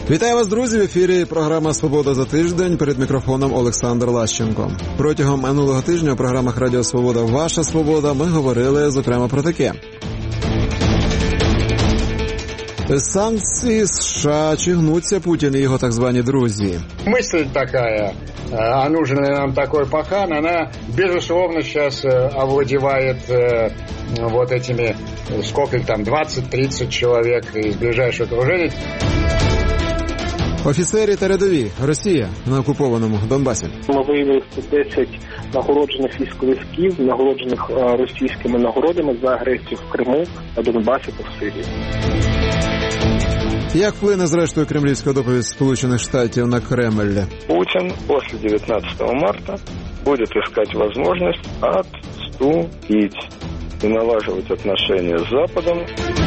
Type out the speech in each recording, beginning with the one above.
Вітаю вас, друзі! В ефірі програма «Свобода за тиждень». Перед мікрофоном Олександр Лащенко. Протягом минулого тижня у програмах Радіо Свобода «Ваша свобода» ми говорили, зокрема, про таке. Санкції США, чи гнуться Путін і його так звані друзі? Мысль такая, а нужен ли нам такой пахан, она, безусловно, сейчас овладевает вот этими, сколько там, 20-30 человек из ближайшего окружения. Офіцери та рядові. Росія на окупованому Донбасі. Ми виявили 10 нагороджених військовиків, нагороджених російськими нагородами за агресію в Криму, на Донбасі та в Сирії. Як вплине, зрештою, кремлівська доповідь Сполучених Штатів на Кремль? Путин после 19 марта будет искать возможность отступить и налаживать отношения с Западом.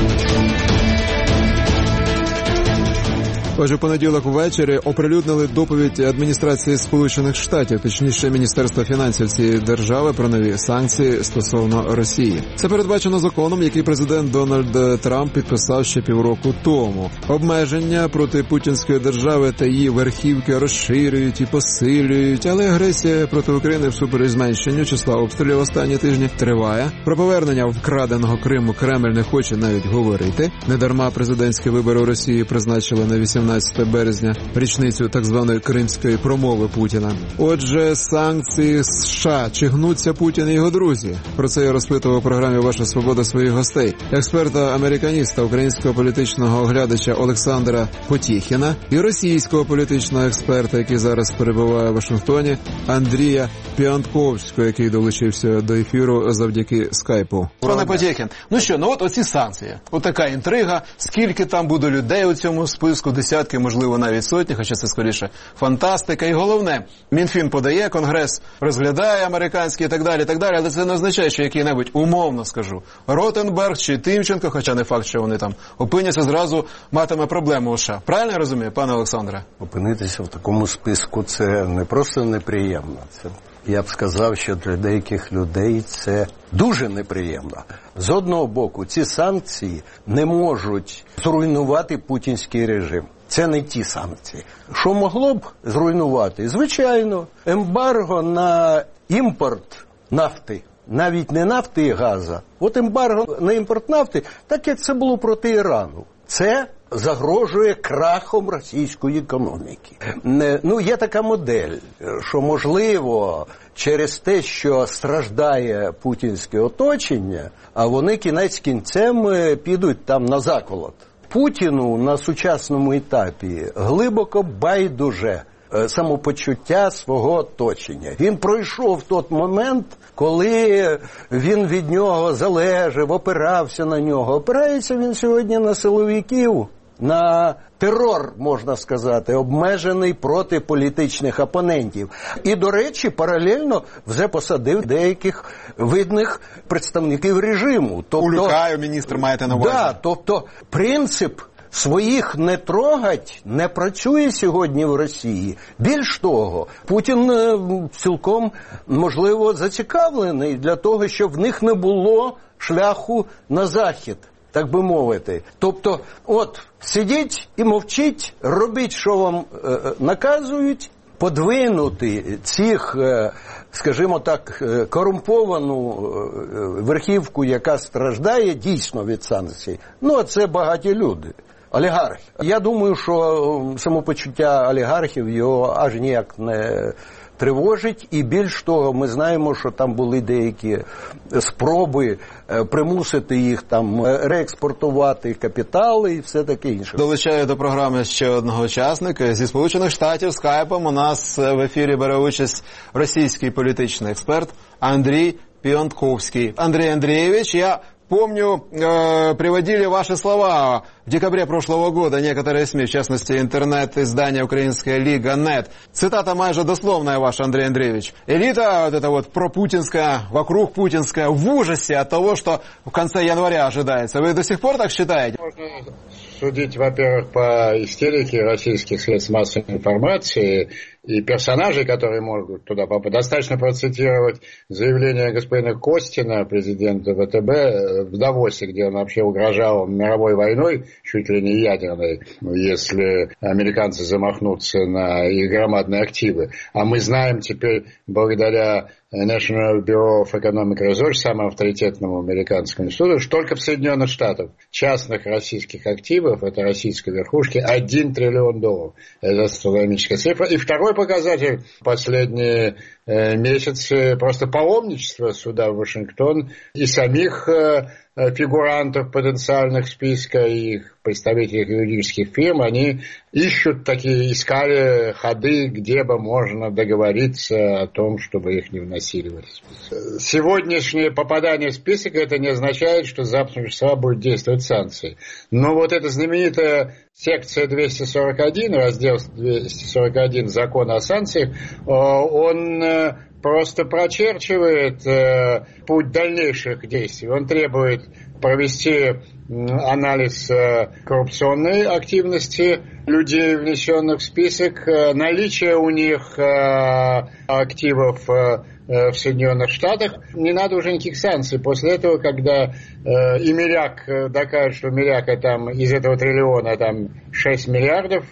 Отже, в понеділок увечері оприлюднили доповідь адміністрації Сполучених Штатів, точніше Міністерства фінансів цієї держави, про нові санкції стосовно Росії. Це передбачено законом, який президент Дональд Трамп підписав ще півроку тому. Обмеження проти путінської держави та її верхівки розширюють і посилюють, але агресія проти України всупереч зменшенню числа обстрілів останні тижні триває. Про повернення вкраденого Криму Кремль не хоче навіть говорити. Недарма президентські вибори у Росії призначили на 18 березня, річницю так званої кримської промови Путіна. Отже, санкції США. Чи гнуться Путін і його друзі? Про це я розпитував у програмі «Ваша свобода» своїх гостей. Експерта-американіста, українського політичного оглядача Олександра Потєхіна і російського політичного експерта, який зараз перебуває в Вашингтоні, Андрія Піантковського, який долучився до ефіру завдяки скайпу. Пане Потєхін, ну що, от оці санкції. Отака інтрига. Скільки там буде людей у цьому списку? Десятки, можливо, навіть сотні, хоча це скоріше фантастика. І головне, Мінфін подає, Конгрес розглядає американський і так далі, але це не означає, що який-небудь, умовно скажу, Ротенберг чи Тимченко, хоча не факт, що вони там опиняться, зразу матиме проблему у США. Правильно я розумію, пане Олександре? Опинитися в такому списку – це не просто неприємно, це, я б сказав, що для деяких людей це дуже неприємно. З одного боку, ці санкції не можуть зруйнувати путінський режим. Це не ті санкції. Що могло б зруйнувати? Звичайно, ембарго на імпорт нафти. Навіть не нафти і газу. От ембарго на імпорт нафти, так як це було проти Ірану. Це загрожує крахом російської економіки. Є така модель, що, можливо, через те, що страждає путінське оточення, а вони кінець кінцем підуть там на заколот. Путіну на сучасному етапі глибоко байдуже самопочуття свого оточення. Він пройшов той момент, коли він від нього залежав, опирався на нього. Опирається він сьогодні на силовиків, на терор, можна сказати, обмежений проти політичних опонентів. І, до речі, паралельно вже посадив деяких видних представників режиму. Улюкаю, міністр, маєте на увазі. Да, тобто принцип своїх не трогать не працює сьогодні в Росії. Більш того, Путін цілком, можливо, зацікавлений для того, щоб в них не було шляху на захід, так би мовити. Тобто, сидіть і мовчіть, робіть, що вам наказують, подвинути цих, скажімо так, корумповану верхівку, яка страждає дійсно від санкцій. Це багаті люди. Олігархи. Я думаю, що самопочуття олігархів його аж ніяк не тривожить. І більш того, ми знаємо, що там були деякі спроби примусити їх там реекспортувати капітали і все таке інше. Долучаю до програми ще одного учасника. Зі Сполучених Штатів скайпом у нас в ефірі бере участь російський політичний експерт Андрій Піантковський. Андрей Андреевич, я помню, приводили ваши слова в декабре прошлого года некоторые СМИ, в частности, интернет-издание «Украинская Лига Нет». Цитата майже дословная ваша, Андрей Андреевич. «Элита, вот эта вот пропутинская, вокруг путинская, в ужасе от того, что в конце января ожидается». Вы до сих пор так считаете? можно судить, во-первых, по истерике российских средств массовой информации и персонажей, которые могут туда попасть. Достаточно процитировать заявление господина Костина, президента ВТБ, в Давосе, где он вообще угрожал мировой войной, чуть ли не ядерной, если американцы замахнутся на их громадные активы. А мы знаем теперь, благодаря National Bureau of Economic Research, самому авторитетному американскому институту, что только в Соединенных Штатах частных российских активов, это российской верхушки, $1 триллион. Это астрономическая цифра. И второй показатель, последние месяцы, просто паломничество сюда, в Вашингтон, и самих фигурантов потенциальных списка, и их представителей юридических фирм, они искали ходы, где бы можно договориться о том, чтобы их не вносили в этот список. Сегодняшнее попадание в список, это не означает, что завтра будет действовать санкции. Но вот эта знаменитая секция 241, раздел 241 закона о санкциях, он просто прочерчивает путь дальнейших действий. Он требует провести анализ коррупционной активности людей, внесенных в список, наличие у них активов в Соединенных Штатах. Не надо уже никаких санкций. После этого, когда Имеряк докажет, что Имеряка там из этого триллиона там 6 миллиардов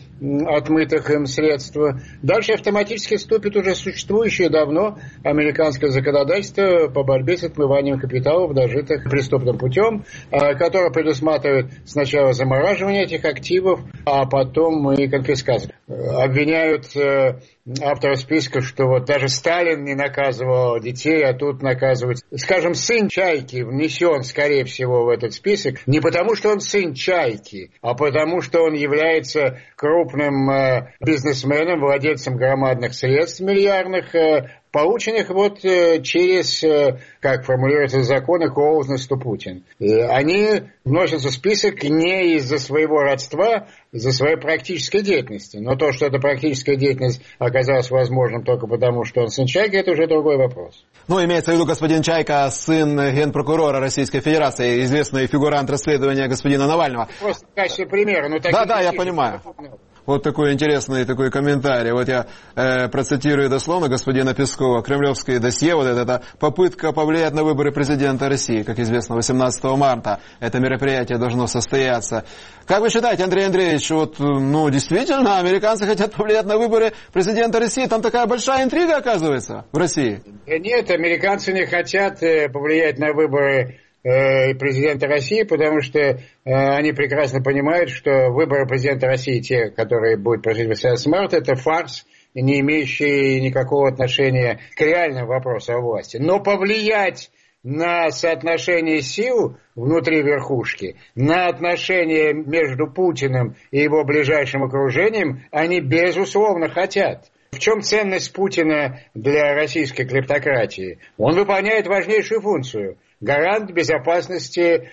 отмытых им средств, дальше автоматически вступит уже существующее давно американское законодательство по борьбе с отмыванием капиталов, нажитых преступным путем, которое предусматривает сначала замораживание этих активов, а потом и конфискацию. Обвиняют авторов списка, что вот даже Сталин не наказывал детей, а тут наказывают. Скажем, сын Чайки внесен, скорее всего, в этот список не потому, что он сын Чайки, а потому, что он является крупным бизнесменом, владельцем громадных средств миллиардных, полученных вот через, как формулируется закон, closeness to Putin. Они вносятся в список не из-за своего родства, из-за своей практической деятельности. Но то, что эта практическая деятельность оказалась возможным только потому, что он сын Чайки, это уже другой вопрос. Ну, имеется в виду господин Чайка, сын генпрокурора Российской Федерации, известный фигурант расследования господина Навального. Просто в качестве примера. Да, я понимаю. Вот такой интересный такой комментарий. Вот я процитирую дословно господина Пескова. Кремлевское досье, вот это попытка повлиять на выборы президента России. Как известно, 18 марта это мероприятие должно состояться. Как вы считаете, Андрей Андреевич, вот, действительно, американцы хотят повлиять на выборы президента России? Там такая большая интрига, оказывается, в России? Нет, американцы не хотят повлиять на выборы президента России, потому что они прекрасно понимают, что выборы президента России, те, которые будут проходить 18 марта, это фарс, не имеющий никакого отношения к реальному вопросу о власти. Но повлиять на соотношение сил внутри верхушки, на отношения между Путиным и его ближайшим окружением они безусловно хотят. В чем ценность Путина для российской клептократии? Он выполняет важнейшую функцию – гарант безопасности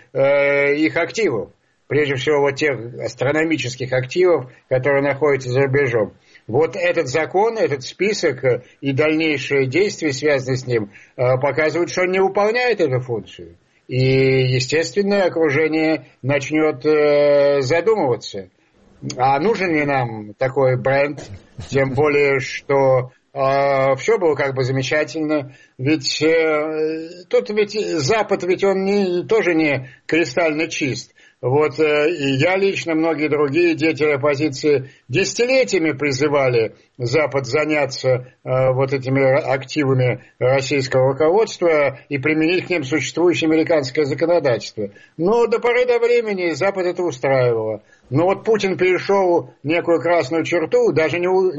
их активов. Прежде всего, вот тех астрономических активов, которые находятся за рубежом. Вот этот закон, этот список и дальнейшие действия, связанные с ним, показывают, что он не выполняет эту функцию. И, естественно, окружение начнет задумываться. А нужен ли нам такой бренд? Тем более, что все было как бы замечательно. Ведь тут ведь Запад, ведь он тоже не кристально чист. Вот и я лично, многие другие деятели оппозиции десятилетиями призывали Запад заняться вот этими активами российского руководства и применить к ним существующее американское законодательство. Но до поры до времени Запад это устраивало. Но вот Путин перешел некую красную черту, даже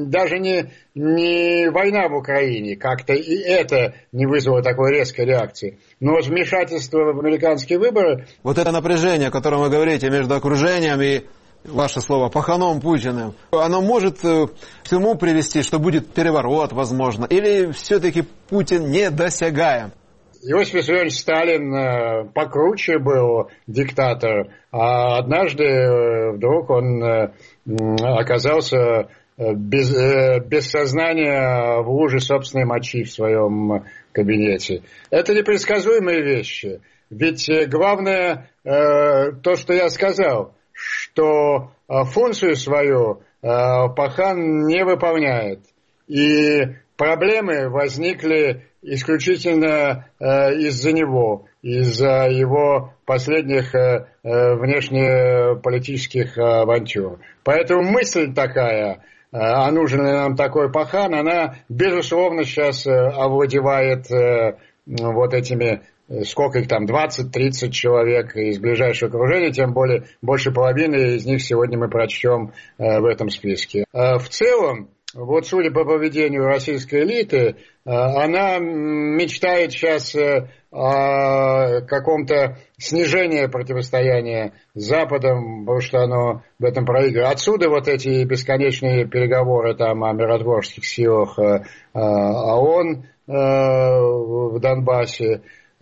не война в Украине, как-то и это не вызвало такой резкой реакции. Но вмешательство в американские выборы... Вот это напряжение, о котором вы говорите, между окружением и, ваше слово, паханом Путиным, оно может к тому привести, что будет переворот, возможно, или все-таки Путин недосягаем? Иосиф Виссарионович Сталин покруче был диктатор, а однажды вдруг он оказался без сознания в луже собственной мочи в своем кабинете. Это непредсказуемые вещи. Ведь главное то, что я сказал, что функцию свою Пахан не выполняет. И проблемы возникли исключительно из-за него, из-за его последних внешнеполитических авантюр. Поэтому мысль такая, а нужен ли нам такой Пахан, она, безусловно, сейчас овладевает вот этими, сколько их там, 20-30 человек из ближайшего окружения, тем более больше половины из них сегодня мы прочтем в этом списке. В целом, вот судя по поведению российской элиты, она мечтает сейчас о каком-то снижении противостояния с Западом, потому что оно в этом проигрывает. Отсюда вот эти бесконечные переговоры там о миротворческих силах ООН в Донбассе.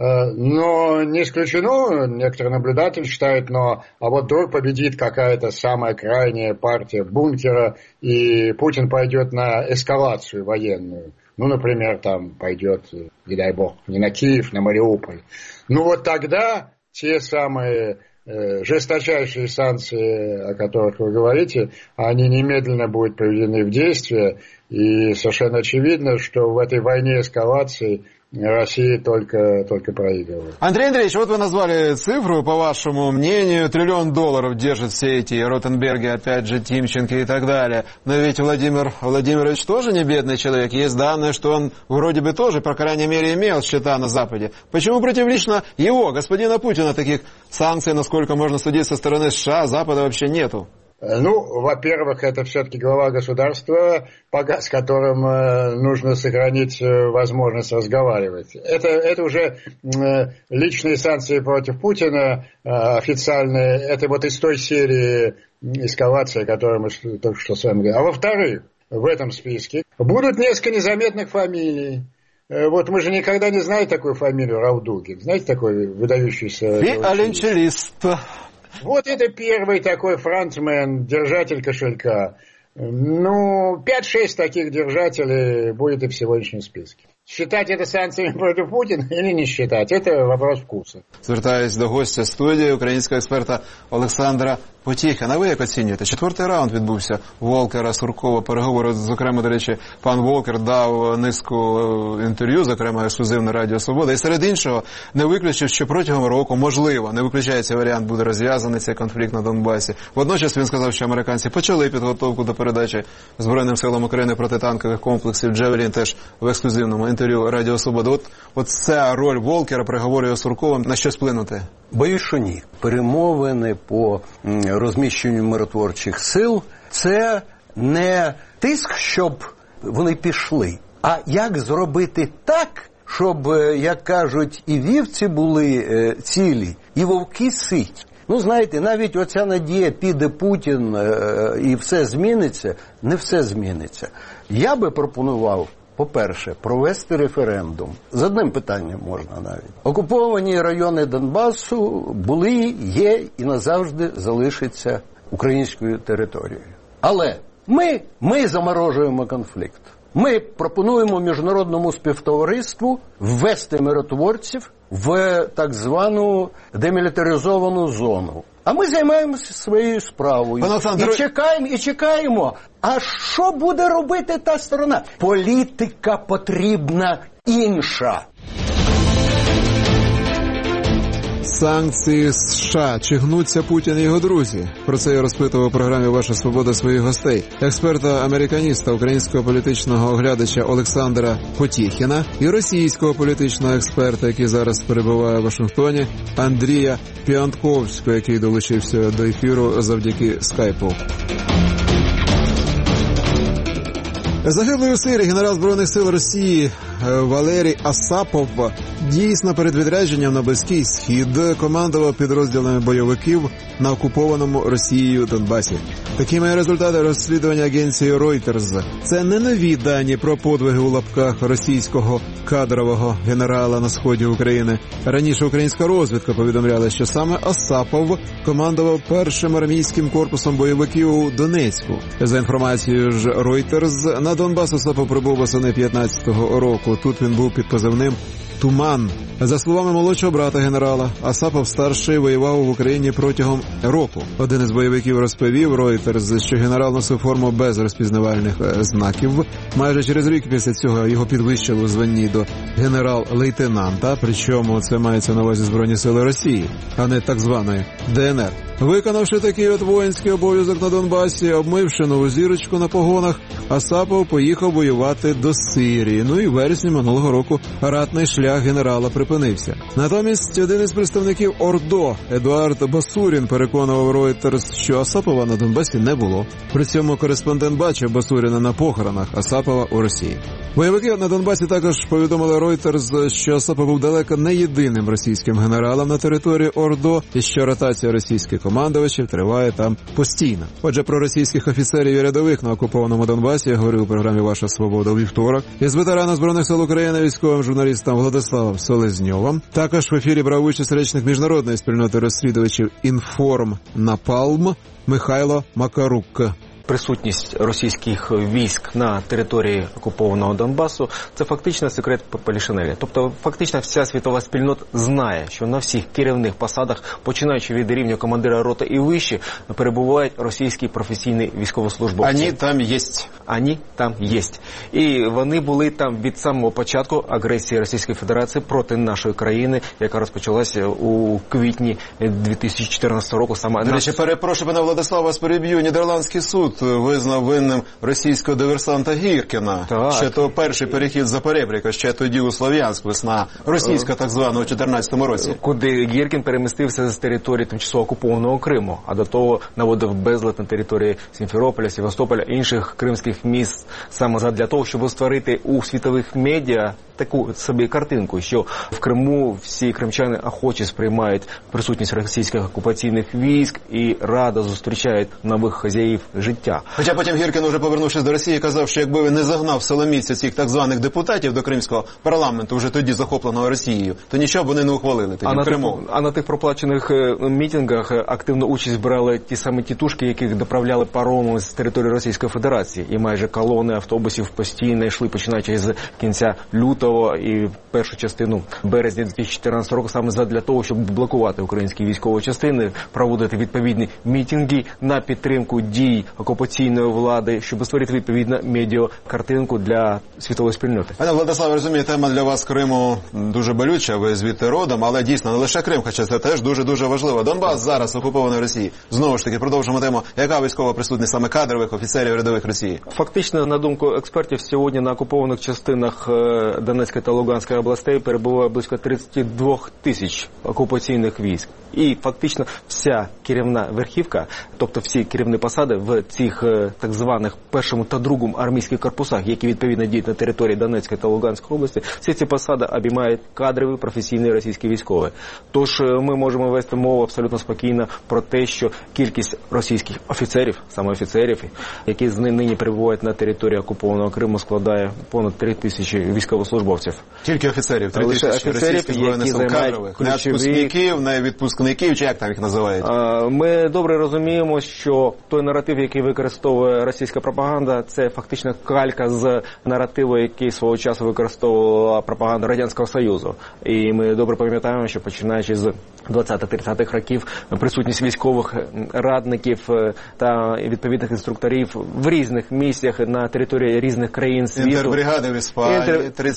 Но не исключено, некоторые наблюдатели считают, а вот вдруг победит какая-то самая крайняя партия бункера, и Путин пойдет на эскалацию военную. Например, там пойдет, не дай бог, не на Киев, на Мариуполь. Вот тогда те самые жесточайшие санкции, о которых вы говорите, они немедленно будут приведены в действие. И совершенно очевидно, что в этой войне эскалации Россия только проигрывает. Андрей Андреевич, вот вы назвали цифру, по вашему мнению, $1 триллион держат все эти Ротенберги, опять же, Тимченко и так далее. Но ведь Владимир Владимирович тоже не бедный человек. Есть данные, что он вроде бы тоже, по крайней мере, имел счета на Западе. Почему против лично его, господина Путина, таких санкций, насколько можно судить, со стороны США, Запада вообще нету? Во-первых, это все-таки глава государства, с которым нужно сохранить возможность разговаривать. Это уже личные санкции против Путина, официальные. Это вот из той серии эскалации, о которой мы только что с вами говорили. А во-вторых, в этом списке будут несколько незаметных фамилий. Вот мы же никогда не знали такую фамилию Рауф-Дугин. Знаете, такой выдающийся... Виоленчелист. Вот это первый такой фронтмен, держатель кошелька. 5-6 таких держателей будет и в сегодняшнем списке. Считать это санкциями против Путина или не считать, это вопрос вкуса. Звертаюсь до гостя студії, українського експерта Олександра Потіхіна. Ви як оцінюєте? 4-й раунд відбувся Волкера, Суркова, переговори. Зокрема, до речі, пан Волкер дав низку інтерв'ю, зокрема, ексклюзивне Радіо Свобода. І серед іншого не виключив, що протягом року, можливо, не виключається варіант, буде розв'язаний цей конфлікт на Донбасі. Водночас він сказав, що американці почали підготовку до передачі Збройним силам України протитанкових комплексів «Джевелін», теж в ексклюзивному інтерв'ю Радіо Свобода. От ця роль Волкера, переговорів з Сурковим, на щось вплинути? Боюсь, що ні. Перемовини по розміщенню миротворчих сил – це не тиск, щоб вони пішли, а як зробити так, щоб, як кажуть, і вівці були цілі, і вовки ситі. Знаєте, навіть оця надія, піде Путін і все зміниться, не все зміниться. Я би пропонував, по-перше, провести референдум. З одним питанням можна навіть. Окуповані райони Донбасу були, є і назавжди залишаться українською територією. Але ми заморожуємо конфлікт. Ми пропонуємо міжнародному співтовариству ввести миротворців в так демілітаризовану зону. А ми займаємося своєю справою. І чекаємо. А що буде робити та сторона? Політика потрібна інша. Санкції США. Чи гнуться Путін і його друзі? Про це я розпитував у програмі «Ваша свобода» своїх гостей. Експерта-американіста, українського політичного оглядача Олександра Потіхіна і російського політичного експерта, який зараз перебуває в Вашингтоні, Андрія Піантковського, який долучився до ефіру завдяки скайпу. Загиблий у Сирії генерал Збройних сил Росії Валерій Асапов дійсно перед відрядженням на Близький Схід командував підрозділами бойовиків на окупованому Росією Донбасі. Такими результати розслідування агенції Reuters. Це не нові дані про подвиги у лапках російського кадрового генерала на сході України. Раніше українська розвідка повідомляла, що саме Асапов командував першим армійським корпусом бойовиків у Донецьку. За інформацією ж Reuters, на Донбас Асапов прибув восени 2015 року. Тут він був під позивним Туман. За словами молодшого брата генерала, Асапов-старший воював в Україні протягом року. Один із бойовиків розповів Reuters, що генерал носив форму без розпізнавальних знаків. Майже через рік після цього його підвищили у званні до генерал-лейтенанта, причому це мається на увазі Збройні сили Росії, а не так званої ДНР. Виконавши такий от воїнський обов'язок на Донбасі, обмивши нову зірочку на погонах, Асапов поїхав воювати до Сирії. Ну і в вересні минулого року ратний шлях генерала припинився. Натомість один із представників ОРДО, Едуард Басурін, переконував Reuters, що Асапова на Донбасі не було. При цьому кореспондент бачив Басуріна на похоронах Асапова у Росії. Бойовики на Донбасі також повідомили Reuters, що Асапов був далеко не єдиним російським генералом на території ОРДО і що ротація російських командувачів триває там постійно. Отже, про російських офіцерів і рядових на окупованому Донбасі я говорив у програмі «Ваша свобода» у вівторок із ветерана Збройних сил України, військовим журналістом Владиславом Селезньовим. Також в ефірі брав участь речник міжнародної спільноти розслідувачів «Інформ Напалм» Михайло Макарук. Присутність російських військ на території окупованого Донбасу – це фактично секрет Полішинеля. Тобто фактично вся світова спільнота знає, що на всіх керівних посадах, починаючи від рівня командира роти і вище, перебувають російські професійні військовослужбовці. Вони там єсть. Вони там єсть. І вони були там від самого початку агресії Російської Федерації проти нашої країни, яка розпочалася у квітні 2014 року. До речі, перепрошую, пане Владислав, вас переб'ю. Нідерландський суд визнав винним російського диверсанта Гіркіна. Так. Ще то перший перехід за Перебріка, ще тоді у Слов'янськ, весна російська так звана у 2014 році. Куди Гіркін перемістився з території тимчасово окупованого Криму, а до того наводив безлад на території Сімферополя, Севастополя, інших кримських міст, саме для того, щоб створити у світових медіа таку собі картинку, що в Криму всі кримчани охоче сприймають присутність російських окупаційних військ і радо зустрічають нових хазяїв життя. Хоча потім Гіркін, уже повернувшись до Росії, казав, що якби він не загнав силоміця цих так званих депутатів до кримського парламенту, вже тоді захопленого Росією, то нічого б вони не ухвалили тоді в Криму. А на тих проплачених мітингах активну участь брали ті самі тітушки, яких доправляли паромом з території Російської Федерації. І майже колони автобусів постійно йшли, починаючи з кінця лютого і першу частину березня 2014 року, саме для того, щоб блокувати українські військові частини, проводити відповідні мітинги на підтримку дій окупаційної влади, щоб створити відповідну медіакартинку для світової спільноти. Пане Владиславе, розумію, тема для вас Криму дуже болюча, ви звідти родом, але дійсно не лише Крим, хоча це теж дуже-дуже важливо. Донбас зараз окупований Росією. Знову ж таки, продовжимо тему. Яка військова присутність саме кадрових офіцерів рядових Росії? Фактично, на думку експертів, сьогодні на окупованих частинах Донецької та Луганської областей перебуває близько 32 тисяч окупаційних військ. І фактично вся керівна верхівка, тобто всі керівні посади в цих так званих першому та другому армійських корпусах, які відповідно діють на території Донецької та Луганської області, всі ці посади обіймають кадрові професійні російські військові. Тож ми можемо вести мову абсолютно спокійно про те, що кількість російських офіцерів, саме офіцерів, які нині перебувають на території окупованого Криму, складає понад 3 тисячі військовослужбовців. Тільки офіцерів? 3 тисячі російських збройних сил кадрових? Не відпускників, не відпускників, чи як там їх називають? Ми добре розуміємо, що той наратив, який використовує російська пропаганда, це фактично калька з наративу, який свого часу використовувала пропаганда Радянського Союзу. І ми добре пам'ятаємо, що починаючи з 20-30-х років присутність військових радників та відповідних інструкторів в різних місцях на території різних країн світу. Інтербригади в Іспанії,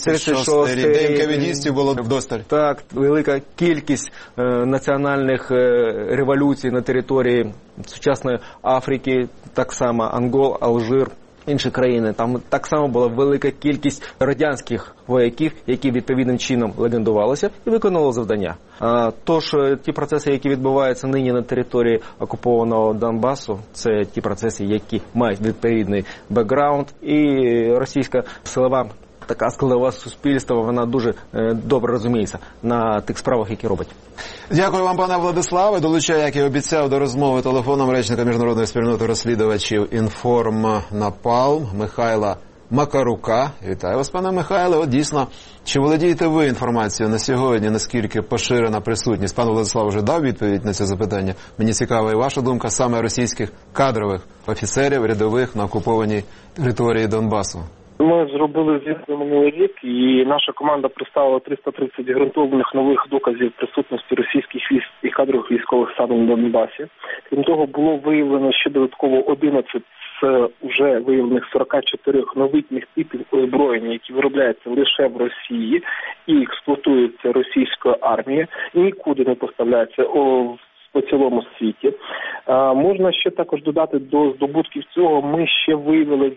36-й рік, НКВДістів було вдосталь. Так, велика кількість національних революцій на території сучасної Африки, так само Ангол, Алжир, інші країни. Там так само була велика кількість радянських вояків, які відповідним чином легендувалися і виконували завдання. Тож ті процеси, які відбуваються нині на території окупованого Донбасу, це ті процеси, які мають відповідний бекграунд, і російська силова така складова суспільства, вона дуже добре розуміється на тих справах, які робить. Дякую вам, пане Владиславе. Долучаю, як і обіцяв, до розмови телефоном речника міжнародної спільноти розслідувачів «Інформ Напалм» Михайла Макарука. Вітаю вас, пане Михайле. От дійсно, чи володієте ви інформацією на сьогодні, наскільки поширена присутність? Пан Владислав вже дав відповідь на це запитання. Мені цікава і ваша думка саме російських кадрових офіцерів, рядових на окупованій території Донбасу. Ми зробили звіт минулий рік, і наша команда представила 330 ґрунтовних нових доказів присутності російських військ і кадрових військових станів на Донбасі. Крім того, було виявлено ще додатково 11 з уже виявлених 44 новітніх типів озброєння, які виробляються лише в Росії і експлуатуються російською армією, і нікуди не поставляються по цілому світі. Можна ще також додати до здобутків цього, ми ще виявили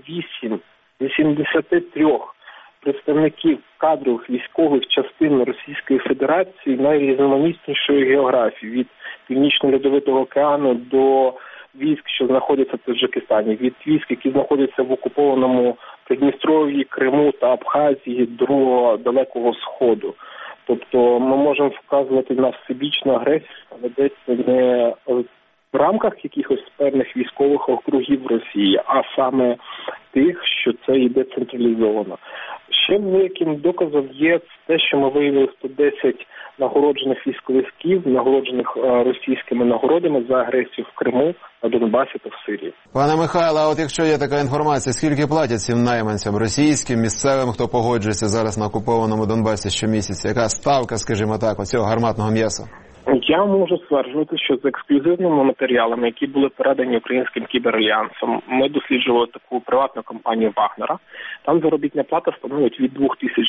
83 представників кадрових військових частин Російської Федерації найрізноманітнішої географії, від Північно-Льодовитого океану до військ, що знаходяться в Таджикистані, від військ, які знаходяться в окупованому Придністров'ї, Криму та Абхазії до Далекого Сходу. Тобто ми можемо вказувати на всебічну агресію, ведеться не в рамках якихось певних військових округів Росії, а саме тих, що це йде централізовано. Ще великим доказом є те, що ми виявили 110 нагороджених військовиків, нагороджених російськими нагородами за агресію в Криму, на Донбасі та в Сирії. Пане Михайло, а от якщо є така інформація, скільки платять цим найманцям російським, місцевим, хто погоджується зараз на окупованому Донбасі щомісяця? Яка ставка, скажімо так, оцього гарматного м'яса? Я можу стверджувати, що з ексклюзивними матеріалами, які були передані Українським кіберальянсом, ми досліджували таку приватну компанію Вагнера. Там заробітна плата становить від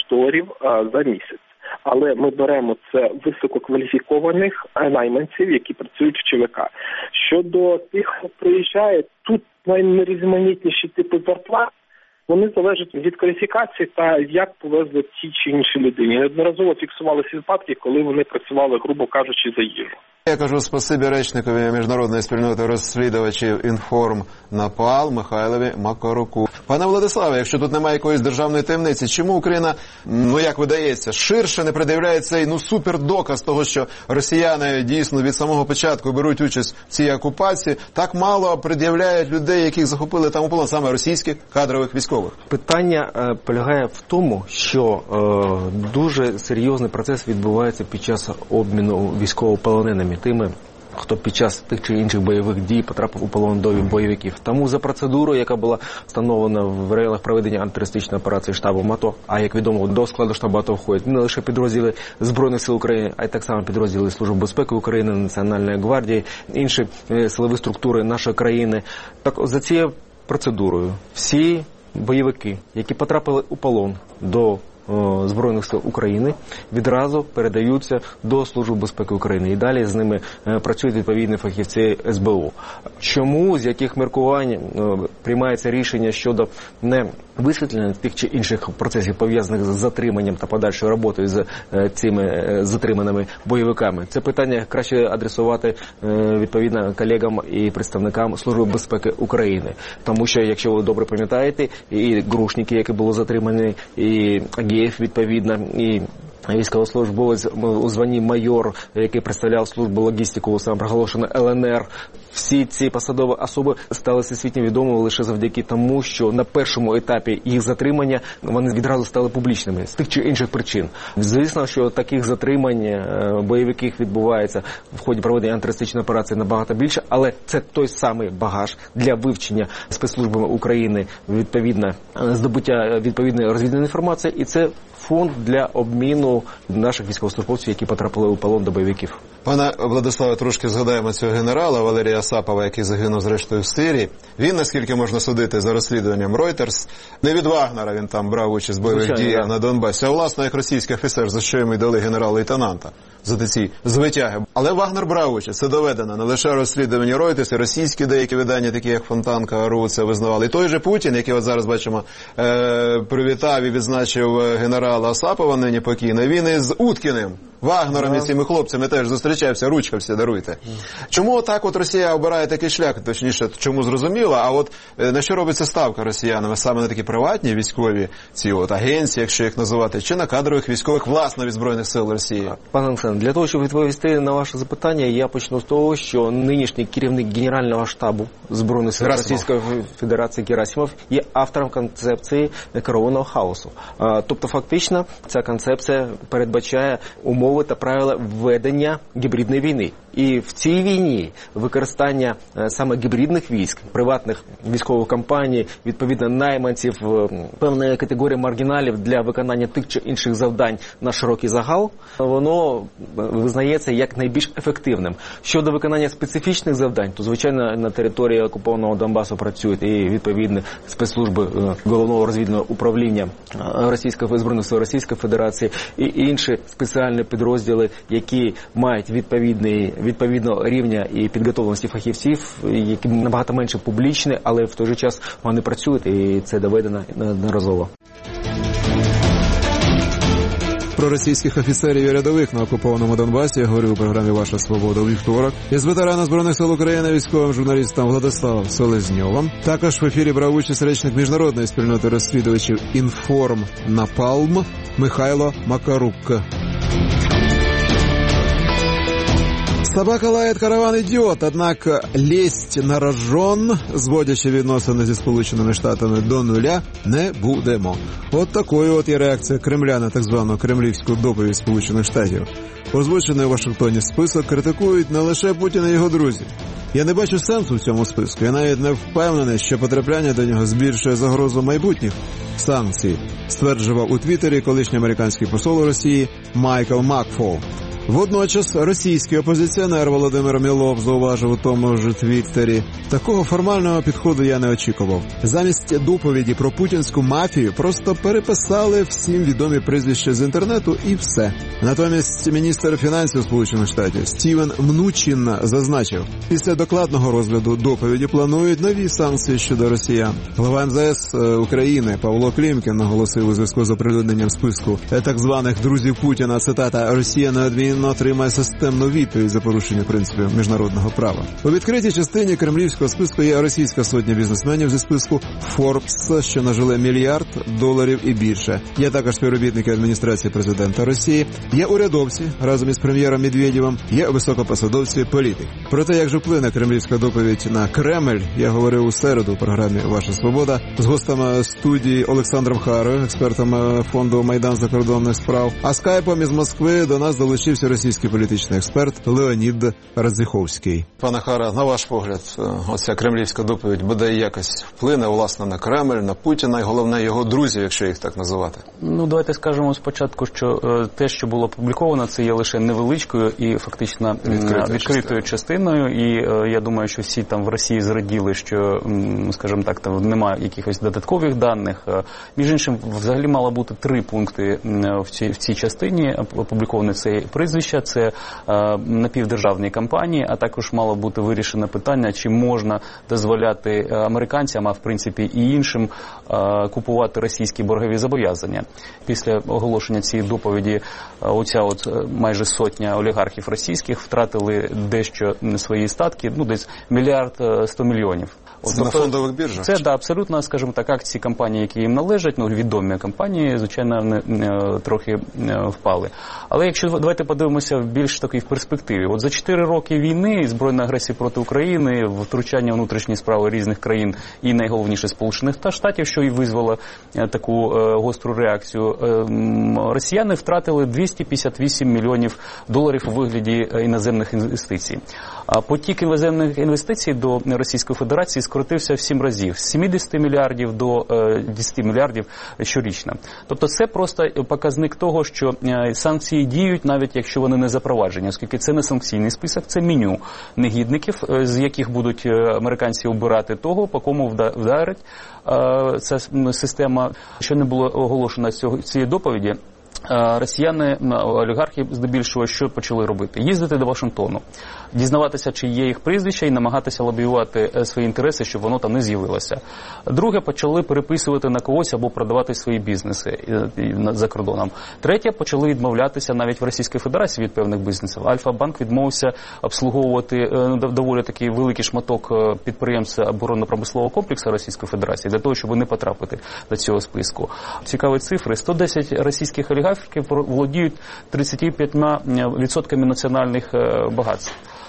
$2000 за місяць. Але ми беремо це висококваліфікованих найманців, які працюють в ЧВК. Щодо тих, хто приїжджає, тут найрізноманітніші типи зарплат, вони залежать від кваліфікації та як повезли ті чи інші людині. Неодноразово фіксувалися випадки, коли вони працювали, грубо кажучи, за їжу. Я кажу спасибі речникові міжнародної спільноти розслідувачів «Інформ Напал» Михайлові Макаруку. Пане Владиславе, якщо тут немає якоїсь державної таємниці, чому Україна, як видається, ширше не придивляє цей супердоказ того, що росіяни дійсно від самого початку беруть участь в цій окупації, так мало пред'являють людей, яких захопили там у полон, саме російських кадрових військових? Питання полягає в тому, що дуже серйозний процес відбувається під час обміну військовополоненими, тими, хто під час тих чи інших бойових дій потрапив у полон до бойовиків. Тому за процедурою, яка була встановлена в районах проведення антитерористичної операції штабом АТО, а як відомо, до складу штабу АТО входять не лише підрозділи Збройних сил України, а й так само підрозділи Служби безпеки України, Національної гвардії, інші силові структури нашої країни. Так за цією процедурою всі бойовики, які потрапили у полон до Збройних сил України, відразу передаються до Служби безпеки України. І далі з ними працюють відповідні фахівці СБУ. Чому, з яких міркувань приймається рішення щодо не висвітлення тих чи інших процесів, пов'язаних з затриманням та подальшою роботою з цими затриманими бойовиками? Це питання краще адресувати відповідно колегам і представникам Служби безпеки України. Тому що, якщо ви добре пам'ятаєте, і Грушники, які були затримані, і Агеєв, відповідно, і військовослужбовець у званні майор, який представляв службу логістику самопроголошеної ЛНР. Всі ці посадові особи стали всесвітньо відомими лише завдяки тому, що на першому етапі їх затримання вони відразу стали публічними з тих чи інших причин. Звісно, що таких затримань бойовиків відбувається в ході проведення антитерористичної операції набагато більше, але це той самий багаж для вивчення спецслужбами України, відповідно, здобуття відповідної розвідувальної інформації, і це фонд для обміну наших військовослужбовців, які потрапили у полон до бойовиків. Пане Владиславе, трошки згадаємо цього генерала Валерія Асапова, який загинув зрештою в Сирії. Він, наскільки можна судити за розслідуванням Reuters, не від Вагнера він там брав участь в бойових діях на Донбасі, а власне як російський офіцер, за що йому й дали генерал-лейтенанта за ці звитяги. Але Вагнер брав участь, це доведено. Не лише розслідування Reuters, і російські деякі видання, такі як Фонтанка, РУ, це визнавали. І той же Путін, який от зараз бачимо, привітав і відзначив генерала Асапова, нині покійний, він із Уткіним, Вагнером і цими хлопцями теж зустрічався, ручкався, даруйте. Чому так от Росія обирає такий шлях, точніше, чому зрозуміло, а от на що робиться ставка росіянами? Саме на такі приватні військові ці от агенції, якщо їх називати, чи на кадрових військових, власне, від Збройних сил Росії? Пане Олександр, для того, щоб відповісти на ваше запитання, я почну з того, що нинішній керівник Генерального штабу Збройних сил Російської Федерації Герасимов є автором концепції керованого хаосу. Тобто, фактично, ця концепція передбачає умови та правила введення гібридної війни. І в цій війні використання саме гібридних військ, приватних військових компаній, відповідно найманців, певної категорії маргіналів для виконання тих чи інших завдань на широкий загал, воно визнається як найбільш ефективним. Щодо виконання специфічних завдань, то, звичайно, на території окупованого Донбасу працюють і відповідні спецслужби Головного розвідного управління Збройних сил Російської Федерації і інші спеціальні підрозділи, які мають відповідного рівня і підготовленості фахівців, які набагато менше публічні, але в той же час вони працюють, і це доведено неодноразово. Про російських офіцерів і рядових на окупованому Донбасі я говорив у програмі «Ваша свобода» у вівторок із ветерана Збройних сил України, військовим журналістом Владиславом Селезньовим. Також в ефірі брав участь речник міжнародної спільноти розслідувачів «Інформ Напалм» Михайло Макарук. Собака лает, караван идет, однако лезть на рожон, зводячи відносини зі Сполученими Штатами до нуля, не будемо. От такою от є реакція Кремля на так звану кремлівську доповідь Сполучених Штатів. Озвучений у Вашингтоні список критикують не лише Путін і його друзі. Я не бачу сенсу в цьому списку. Я навіть не впевнений, що потрапляння до нього збільшує загрозу майбутніх санкцій, стверджував у Твіттері колишній американський посол у Росії Майкл Макфол. Водночас російський опозиціонер Володимир Мілов зауважив у тому ж Твіттері: такого формального підходу я не очікував. Замість доповіді про путінську мафію просто переписали всім відомі прізвища з інтернету і все. Натомість міністр фінансів Сполучених Штатів Стівен Мнучин зазначив, після докладного розгляду доповіді планують нові санкції щодо росіян. Глава МЗС України Павло Клімкін наголосив у зв'язку з оприлюдненням списку так званих друзів Путіна, цитата, «Росія неодмінно отримає системну відповідь за порушення принципів міжнародного права». У відкритій частині кремлівського списку є російська сотня бізнесменів зі списку Forbes, що нажили $1 мільярд і більше. Є також співробітники адміністрації президента Росії, є урядовці разом із прем'єром Медведєвим, є високопосадовці політики. Про те, як же вплине кремлівська доповідь на Кремль, я говорив у середу у програмі «Ваша свобода» з гостем студії Олександром Харою, експертом фонду «Майдан закордонних справ», а скайпом із Москви до нас долучився російський політичний експерт Леонід Радзиховський. Пане Хара, на ваш погляд, оця кремлівська доповідь буде якось вплине, власне, на Кремль, на Путіна і, головне, його друзів, якщо їх так називати? Ну, давайте скажемо спочатку, що те, що було опубліковано, це є лише невеличкою і фактично відкритою частиною. І я думаю, що всі там в Росії зраділи, що, скажімо так, там немає якихось додаткових даних. Між іншим, взагалі мало бути 3 пункти в цій частині. Опубліковані це прізвища, це напівдержавні компанії, а також мало бути вирішено питання, чи можна дозволяти американцям, а в принципі і іншим, купувати російські боргові зобов'язання. Після оголошення цієї доповіді оця от майже сотня олігархів російських втратили дещо свої статки, ну десь $1 мільярд 100 мільйонів. Це на фондових біржах? Це, да, абсолютно, скажімо так, акції компанії, які їм належать, ну, відомі компанії, звичайно, трохи впали. Але якщо давайте подивимося в більш такій перспективі. От за 4 роки війни, збройної агресії проти України, втручання в внутрішні справи різних країн і найголовніше Сполучених Штатів, що і визвало таку гостру реакцію, росіяни втратили $258 мільйонів у вигляді іноземних інвестицій. А потік іноземних інвестицій до Російської Федерації скоротився в 7 разів, з 70 мільярдів до 10 мільярдів щорічно. Тобто це просто показник того, що санкції діють, навіть якщо вони не запроваджені, оскільки це не санкційний список, це меню негідників, з яких будуть американці обирати того, по кому вдарить ця система. Що не було оголошено цієї доповіді, росіяни, олігархи здебільшого, що почали робити? Їздити до Вашингтону, дізнаватися, чи є їх прізвища, і намагатися лобіювати свої інтереси, щоб воно там не з'явилося. Друге, почали переписувати на когось або продавати свої бізнеси за кордоном. Третє, почали відмовлятися навіть в Російській Федерації від певних бізнесів. Альфа-банк відмовився обслуговувати доволі такий великий шматок підприємств оборонно-промислового комплексу Російської Федерації для того, щоб не потрапити до цього списку. Цікаві цифри. 110 російських олігархів володіють 35% національних багатств.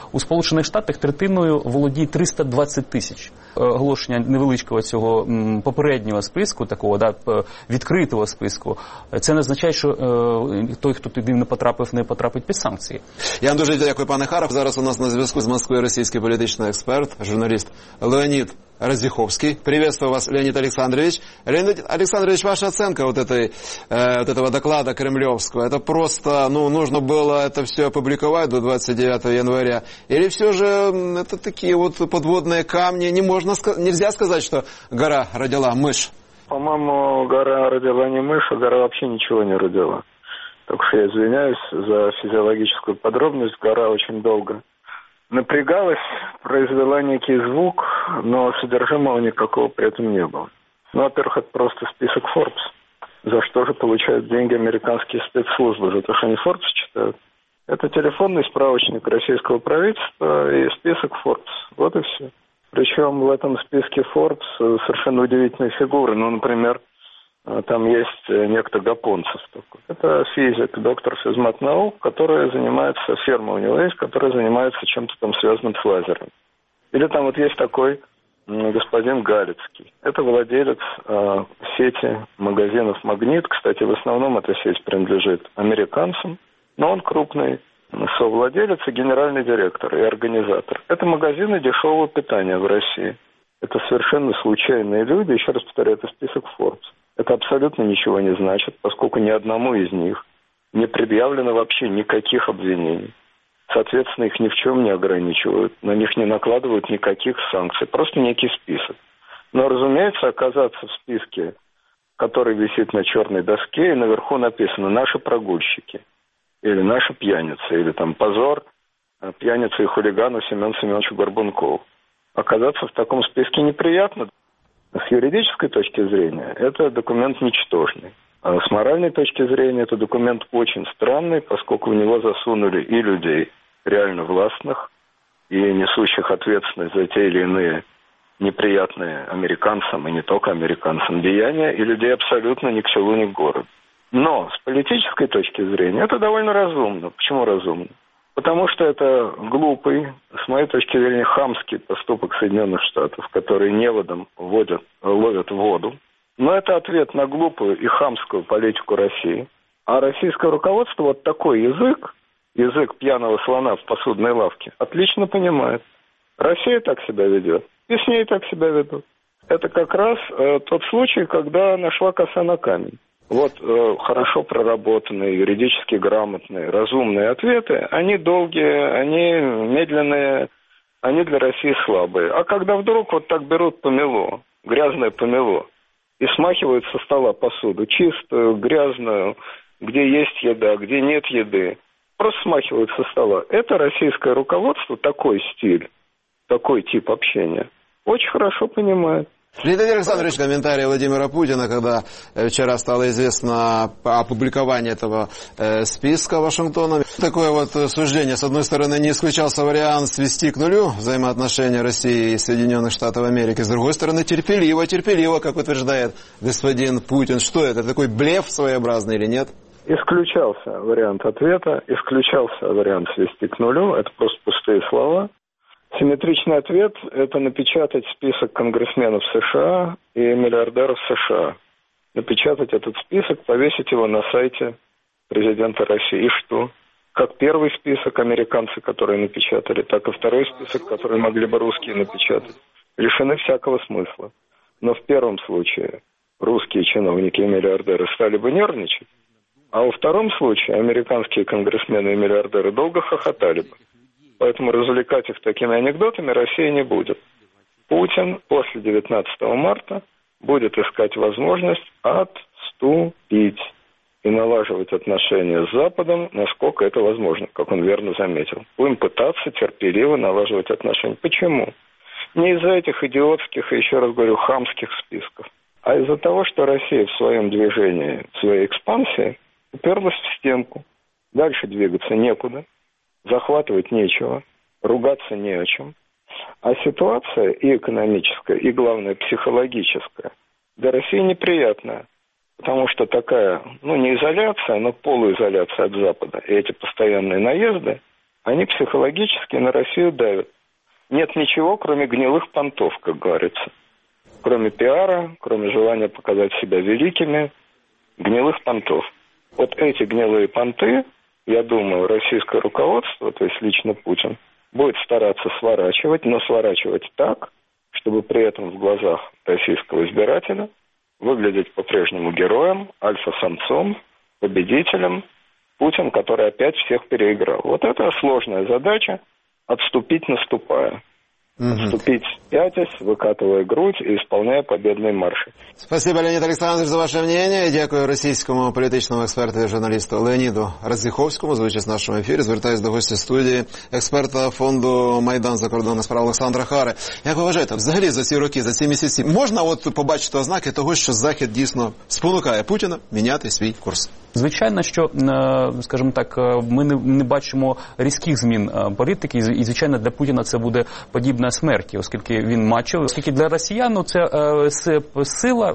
У Сполучених Штатах третиною володіє 320 тисяч. Оголошення невеличкого цього попереднього списку, такого відкритого списку, це не означає, що той, хто туди не потрапить під санкції. Я вам дуже дякую, пане Харов. Зараз у нас на зв'язку з Москвою російський політичний експерт, журналіст Леонид Раздиховский. Приветствую вас, Леонид Александрович. Леонид Александрович, ваша оценка вот этого доклада кремлевского, это просто, нужно было это все опубликовать до 29 января? Или все же это такие вот подводные камни? Нельзя сказать, что гора родила мышь? По-моему, гора родила не мышь, а гора вообще ничего не родила. Так что я извиняюсь за физиологическую подробность. Гора очень долго напрягалась, произвела некий звук, но содержимого никакого при этом не было. Во-первых, это просто список Forbes. За что же получают деньги американские спецслужбы? За то, что они Forbes читают. Это телефонный справочник российского правительства и список Forbes. Вот и все. Причем в этом списке Forbes совершенно удивительные фигуры. Например, там есть некто Гапонцев такой. Это физик, доктор физмат-наук, который занимается, фирма у него есть, которая занимается чем-то там связанным с лазером. Или там вот есть такой господин Галицкий. Это владелец сети магазинов «Магнит». Кстати, в основном эта сеть принадлежит американцам, но он крупный совладелец и генеральный директор и организатор. Это магазины дешевого питания в России. Это совершенно случайные люди. Еще раз повторяю, это список Forbes. Это абсолютно ничего не значит, поскольку ни одному из них не предъявлено вообще никаких обвинений. Соответственно, их ни в чем не ограничивают, на них не накладывают никаких санкций, просто некий список. Но, разумеется, оказаться в списке, который висит на черной доске, и наверху написано «Наши прогульщики», или «Наши пьяницы», или там «Позор пьяницы и хулигану Семену Семеновичу Горбункову». Оказаться в таком списке неприятно. С юридической точки зрения это документ ничтожный. А с моральной точки зрения это документ очень странный, поскольку в него засунули и людей реально властных, и несущих ответственность за те или иные неприятные американцам, и не только американцам, деяния, и людей абсолютно ни к селу, ни к городу. Но с политической точки зрения это довольно разумно. Почему разумно? Потому что это глупый, с моей точки зрения, хамский поступок Соединенных Штатов, которые неводом ловят воду. Но это ответ на глупую и хамскую политику России. А российское руководство вот такой язык пьяного слона в посудной лавке, отлично понимает. Россия так себя ведет, и с ней так себя ведут. Это как раз тот случай, когда нашла коса на камень. Вот хорошо проработанные, юридически грамотные, разумные ответы, они долгие, они медленные, они для России слабые. А когда вдруг вот так берут помело, грязное помело, и смахивают со стола посуду, чистую, грязную, где есть еда, где нет еды, просто смахивают со стола. Это российское руководство, такой стиль, такой тип общения, очень хорошо понимает. Леонид Александрович, комментарий Владимира Путина, когда вчера стало известно о опубликовании этого списка Вашингтоном. Такое вот суждение. С одной стороны, не исключался вариант свести к нулю взаимоотношения России и Соединенных Штатов Америки. С другой стороны, терпеливо, как утверждает господин Путин. Что это, такой блеф своеобразный или нет? Исключался вариант ответа, исключался вариант свести к нулю. Это просто пустые слова. Симметричный ответ – это напечатать список конгрессменов США и миллиардеров США. Напечатать этот список, повесить его на сайте президента России. И что? Как первый список американцы, которые напечатали, так и второй список, который могли бы русские напечатать, лишены всякого смысла. Но в первом случае русские чиновники и миллиардеры стали бы нервничать, а во втором случае американские конгрессмены и миллиардеры долго хохотали бы. Поэтому развлекать их такими анекдотами Россия не будет. Путин после 19 марта будет искать возможность отступить и налаживать отношения с Западом, насколько это возможно, как он верно заметил. Будем пытаться терпеливо налаживать отношения. Почему? Не из-за этих идиотских и, еще раз говорю, хамских списков, а из-за того, что Россия в своем движении, в своей экспансии уперлась в стенку. Дальше двигаться некуда. Захватывать нечего, ругаться не о чем. А ситуация и экономическая, и, главное, психологическая для России неприятная. Потому что такая, не изоляция, но полуизоляция от Запада. И эти постоянные наезды, они психологически на Россию давят. Нет ничего, кроме гнилых понтов, как говорится. Кроме пиара, кроме желания показать себя великими, гнилых понтов. Вот эти гнилые понты, я думаю, российское руководство, то есть лично Путин, будет стараться сворачивать, но сворачивать так, чтобы при этом в глазах российского избирателя выглядеть по-прежнему героем, альфа-самцом, победителем, Путин, который опять всех переиграл. Вот это сложная задача – отступить, наступая. Отступить, пятясь, выкатывая грудь и исполняя победные марши. Спасибо, Леонід Олександрович, за ваше мнение. Дякую російському політичному експерту і журналісту Леоніду Радзиховському за участь в нашому ефірі. Звертаюсь до гостя студії, експерта фонду «Майдан закордонних справ» Олександра Хари. Як ви вважаєте, взагалі за ці роки, за ці місяці, можна от побачити ознаки того, що Захід дійсно спонукає Путіна міняти свій курс? Звичайно, що, скажімо так, ми не бачимо різких змін політики, і, звичайно, для Путіна це буде подібна смерті, оскільки він мачо. Оскільки для росіян це сила,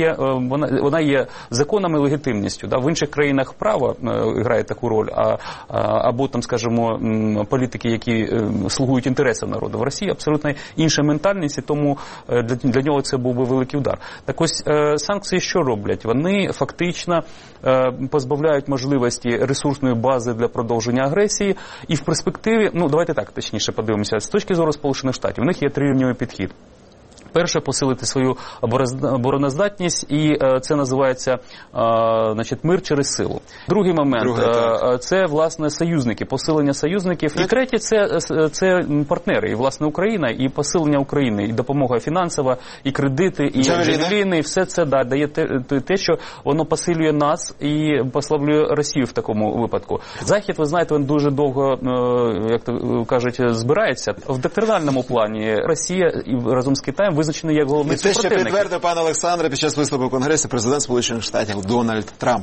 вона є законом і легітимністю. Да? В інших країнах право грає таку роль, або, там, скажімо, політики, які слугують інтересам народу. В Росії абсолютно інша ментальність, і тому для нього це був би великий удар. Так ось, санкції що роблять? Вони фактично позбавляють можливості ресурсної бази для продовження агресії, і в перспективі, давайте так точніше подивимося, з точки зору Сполучених Штатів, у них є трирівневий підхід. Перше, посилити свою обороноздатність, і це називається мир через силу. Другий момент – це, власне, союзники, посилення союзників. І третє – це партнери, і, власне, Україна, і посилення України, і допомога фінансова, і кредити, і джавеліни, і все це дає те, що воно посилює нас і послаблює Росію в такому випадку. Захід, ви знаєте, він дуже довго, як то кажуть, збирається. В доктринальному плані Росія разом з Китаєм визначений як головний супротивник. І це ще підтвердив, пане Олександре, під час виступу в Конгресі президент Сполучених Штатів Дональд Трамп.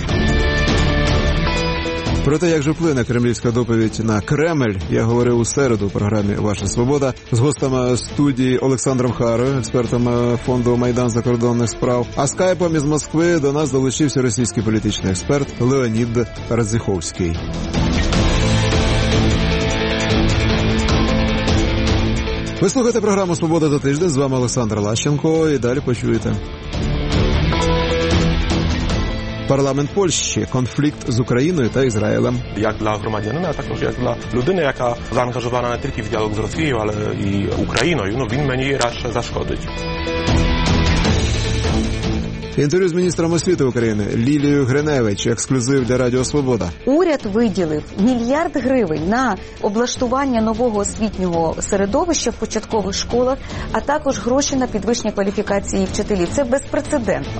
Про те, як же вплине кремлівська доповідь на Кремль, я говорив у середу у програмі «Ваша свобода» з гостем студії Олександром Харою, експертом фонду «Майдан закордонних справ». А скайпом із Москви до нас долучився російський політичний експерт Леонід Радзиховський. Ви слухаєте програму «Свобода за тиждень». З вами Олександр Лащенко. І далі почуєте. Парламент Польщі. Конфлікт з Україною та Ізраїлем. Як для громадянина, також як для людини, яка заангажована не тільки в діалог з Росією, але і Україною, він мені радше зашкодить. Інтерв'ю з міністром освіти України Лілією Гриневич. Ексклюзив для Радіо Свобода. Уряд виділив 1 мільярд гривень на облаштування нового освітнього середовища в початкових школах, а також гроші на підвищення кваліфікації вчителів. Це безпрецедентно.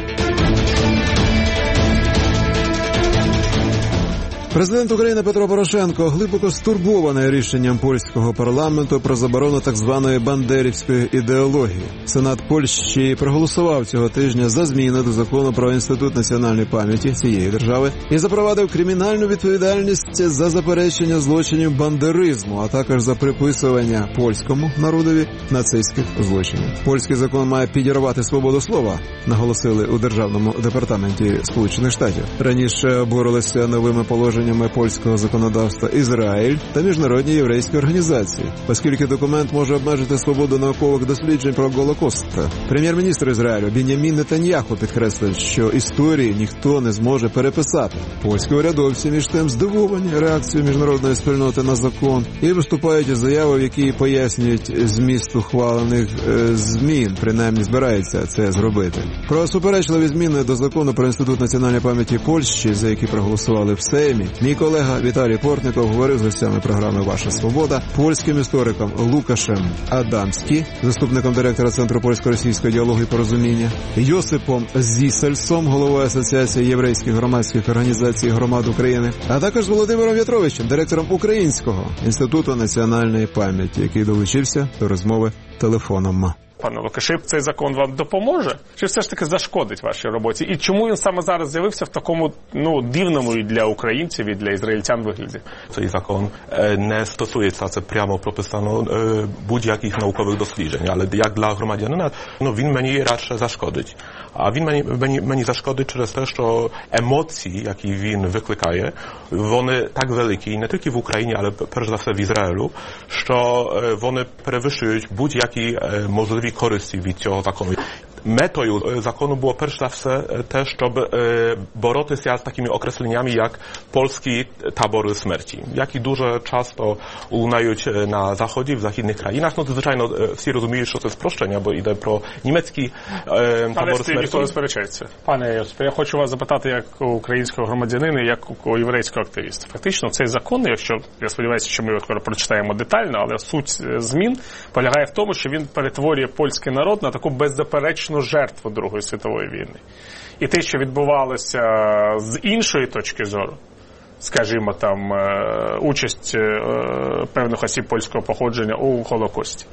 Президент України Петро Порошенко глибоко стурбований рішенням польського парламенту про заборону так званої бандерівської ідеології. Сенат Польщі проголосував цього тижня за зміни до закону про Інститут національної пам'яті цієї держави і запровадив кримінальну відповідальність за заперечення злочинів бандеризму, а також за приписування польському народові нацистських злочинів. Польський закон має підірвати свободу слова, наголосили у Державному департаменті Сполучених Штатів. Раніше боролися новими положеннями польського законодавства Ізраїль та міжнародні єврейські організації, оскільки документ може обмежити свободу наукових досліджень про Голокост. Прем'єр-міністр Ізраїлю Бін'ямін Нетаньяху підкреслив, що історії ніхто не зможе переписати. Польські урядовці, між тим, здивовані реакцією міжнародної спільноти на закон і виступають із заявою, в якій пояснюють зміст ухвалених змін, принаймні збираються це зробити. Про суперечливі зміни до закону про Інститут національної пам'яті Польщі, за які проголосували в Сеймі, мій колега Віталій Портников говорив з гостями програми «Ваша свобода», польським істориком Лукашем Адамським, заступником директора Центру польсько-російського діалогу і порозуміння, Йосипом Зісельсом, головою Асоціації єврейських громадських організацій громад України, а також з Володимиром В'ятровичем, директором Українського Інституту національної пам'яті, який долучився до розмови телефоном. Пане Лукашев, цей закон вам допоможе? Чи все ж таки зашкодить вашій роботі? І чому він саме зараз з'явився в такому, дивному і для українців, і для ізраїльтян вигляді? Цей закон не стосується, це прямо прописано, будь-яких наукових досліджень, але як для громадянина, він мені радше зашкодить. А він мені зашкодить через те, що емоції, які він викликає, вони так великі, не тільки в Україні, але перш за все в Ізраїлю, що вони перевищують будь-які можливі користі від цього закону. Метою закону було перш за все те, щоб боротися з такими окреслeniami як польські табори смерті, які дуже часто лунають на заході, в західних країнах. Ну, звичайно, всі розуміють, що це спрощення, бо йде про німецькі табори смерті. Але ніхто не сперечається. Пане Йосипе, я хочу вас запитати як українського громадянина, як єврейського активіста. Фактично, цей закон, якщо, я сподіваюся, що ми його скоро прочитаємо детально, але суть змін полягає в тому, що він перетворює польський народ на таку беззаперечну жертву Другої світової війни. І те, що відбувалося з іншої точки зору, скажімо, там, участь певних осіб польського походження у Голокості,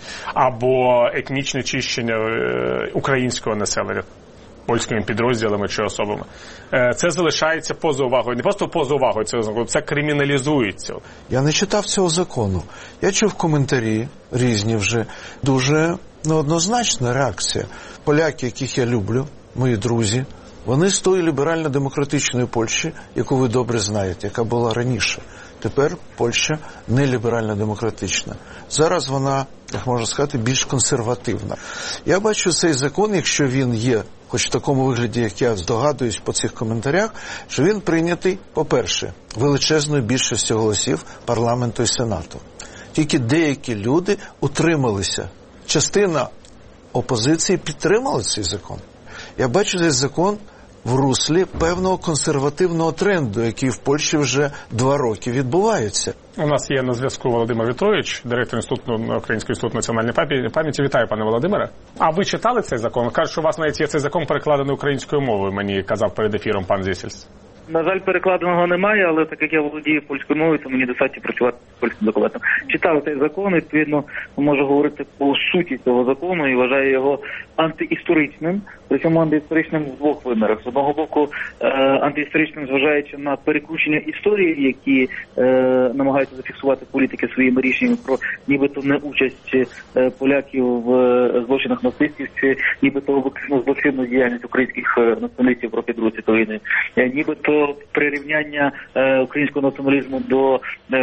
або етнічне чищення українського населення польськими підрозділами чи особами, це залишається поза увагою. Не просто поза увагою цього закону, це криміналізується. Я не читав цього закону. Я чув коментарі різні вже. Дуже неоднозначна реакція. Поляки, яких я люблю, мої друзі, вони з тої ліберально-демократичної Польщі, яку ви добре знаєте, яка була раніше. Тепер Польща не ліберально-демократична. Зараз вона, як можна сказати, більш консервативна. Я бачу цей закон, якщо він є, хоч в такому вигляді, як я здогадуюсь по цих коментарях, що він прийнятий, по-перше, величезною більшістю голосів парламенту і сенату. Тільки деякі люди утрималися. Частина опозиції підтримала цей закон. Я бачу цей закон в руслі певного консервативного тренду, який в Польщі вже 2 роки відбувається. У нас є на зв'язку Володимир Вітрович, директор Українського інституту національної пам'яті. Вітаю, пане Володимире. А ви читали цей закон? Кажуть, що у вас навіть є цей закон перекладений українською мовою, мені казав перед ефіром пан Зісельс. На жаль, перекладеного немає, але так як я володію польською мовою, то мені достатньо працювати з польським документом. Читав цей закон, відповідно, можу говорити по суті цього закону і вважаю його антиісторичним. Причому антиісторичним в 2 вимірах. З одного боку, антиісторичним, зважаючи на перекручення історії, які намагаються зафіксувати політики своїми рішеннями про нібито неучасть поляків в злочинах нацистів, чи нібито виключно злочинну діяльність українських націоналістів проти Другої світової війни, нібито прирівняння українського націоналізму до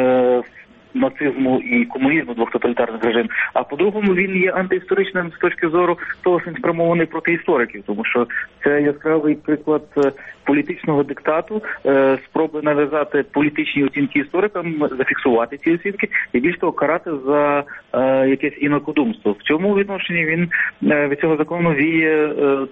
нацизму і комунізму, 2 тоталітарних режимів. А по-другому, він є антиісторичним з точки зору того, що він спрямований проти істориків, тому що це яскравий приклад політичного диктату, спроби нав'язати політичні оцінки історикам, зафіксувати ці оцінки і більш того карати за якесь інакодумство. В цьому відношенні він від цього закону віє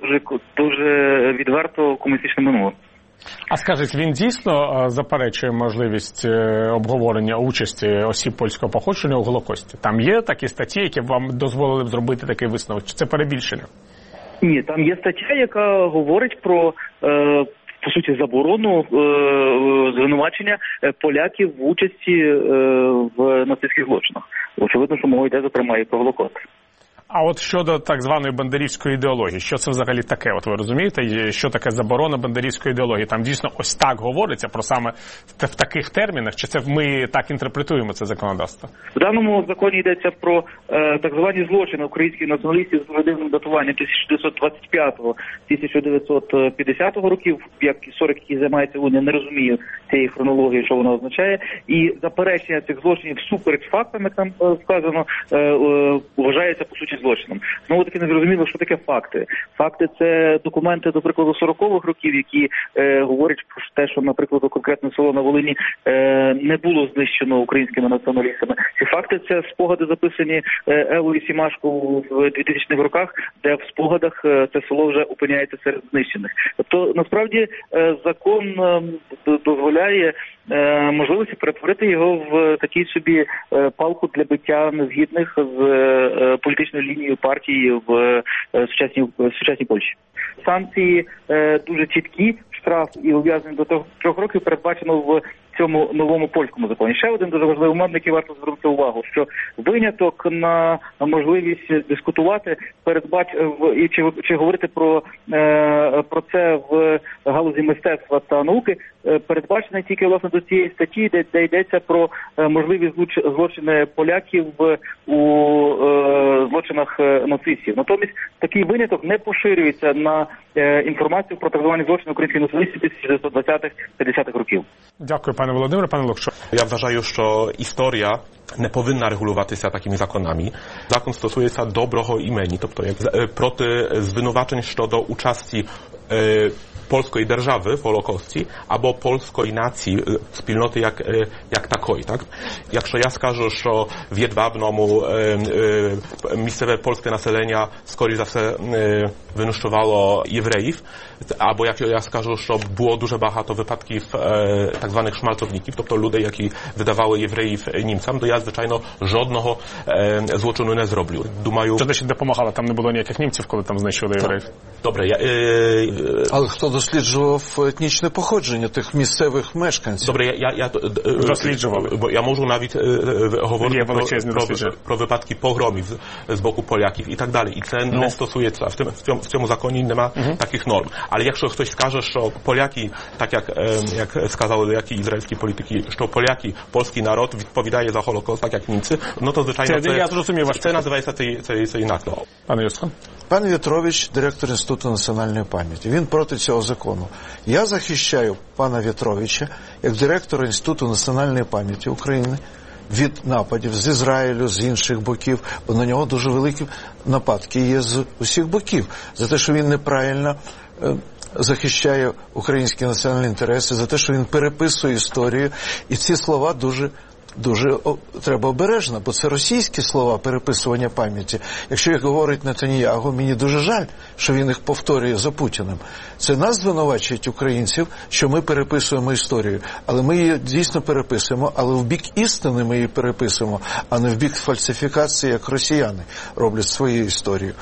дуже відверто комуністичне минуле. А скажіть, він дійсно заперечує можливість обговорення участі осіб польського походження у Голокості? Там є такі статті, які вам дозволили б зробити такий висновок? Чи це перебільшення? Ні, там є стаття, яка говорить про, по суті, заборону звинувачення поляків в участі в нацистських злочинах. Очевидно, що мова йде, зокрема, і про Голокост. А от щодо так званої бандерівської ідеології, що це взагалі таке? От ви розумієте, що таке заборона бандерівської ідеології? Там дійсно ось так говориться про саме в таких термінах, чи це ми так інтерпретуємо це законодавство? В даному законі йдеться про так звані злочини українських націоналістів з родинним датуванням 1925-1950 років, як історик, який займається УНІ, не розуміє цієї хронології, що вона означає, і заперечення цих злочинів всупереч фактам, як там сказано, вважається по суті злочином. Знову таки не зрозуміло, що таке факти. Факти – це документи, до прикладу, 40-х років, які говорять про те, що, наприклад, конкретне село на Волині не було знищено українськими націоналістами. Ці факти – це спогади, записані Евою Сімашко в 2000-х роках, де в спогадах це село вже опиняється серед знищених. Тобто, насправді, закон дозволяє можливості перетворити його в такий собі палку для биття незгідних з політичною лінією партії в сучасній Польщі. Санкції дуже чіткі, штраф і ув'язнення до 3 років передбачено в в цьому новому польському законі. Ще один дуже важливий момент, на який варто звернути увагу, що виняток на можливість дискутувати чи говорити про це в галузі мистецтва та науки передбачений тільки, власне, до цієї статті, де йдеться про можливі злочини поляків у злочинах нацистів. Натомість такий виняток не поширюється на інформацію про так звані злочини української націоналістів 1920-50-х років. Дякую, пане Володимире. Пане Лукшо. Ja wważаю, що історія не повинна регулюватися такими законами. Закон стосується доброго імені, тобто як проти звинувачень щодо участі polskiej держави w Holokosті або polskiej нації, спільноти як такої, так? Якщо я скажу, що в Jedwabnому місцеве польське населення, скоріше за все, винищувало євреїв, або як я скажу, що було дуже багато випадків так званих szmalcowników, тобто людей, які видавали євреїв німцям, то я, звичайно, жодного злочину не зроблю. Думаю... Це значить допомагало, там не було ніяких німців, коли там знищували євреїв? Добре, Але хто досліджував етнічне походження тих місцевих мешканців? Добре, я досліджував. Бо я можу навіть говорити про випадки погромів з боку Поляків і так далі. І це не стосується, в цьому законі нема таких норм. Але якщо хтось скаже, що поляки, так як сказали деякі ізраїльські політики, що поляки, polski народ відповідає за Холокост, так як німці, ну то звичайно це називається це інакше. Пане Юско. Пан В'ятрович, директор Інституту національної пам'яті, він проти цього закону. Я захищаю пана В'ятровича як директора Інституту національної пам'яті України від нападів з Ізраїлю, з інших боків, бо на нього дуже великі нападки є з усіх боків. За те, що він неправильно захищає українські національні інтереси, за те, що він переписує історію. І ці слова дуже треба обережно, бо це російські слова переписування пам'яті. Якщо їх говорить Нетаньягу, мені дуже жаль, що він їх повторює за Путіним. Це нас звинувачують українців, що ми переписуємо історію. Але ми її дійсно переписуємо, але в бік істини ми її переписуємо, а не в бік фальсифікації, як росіяни роблять свою історію.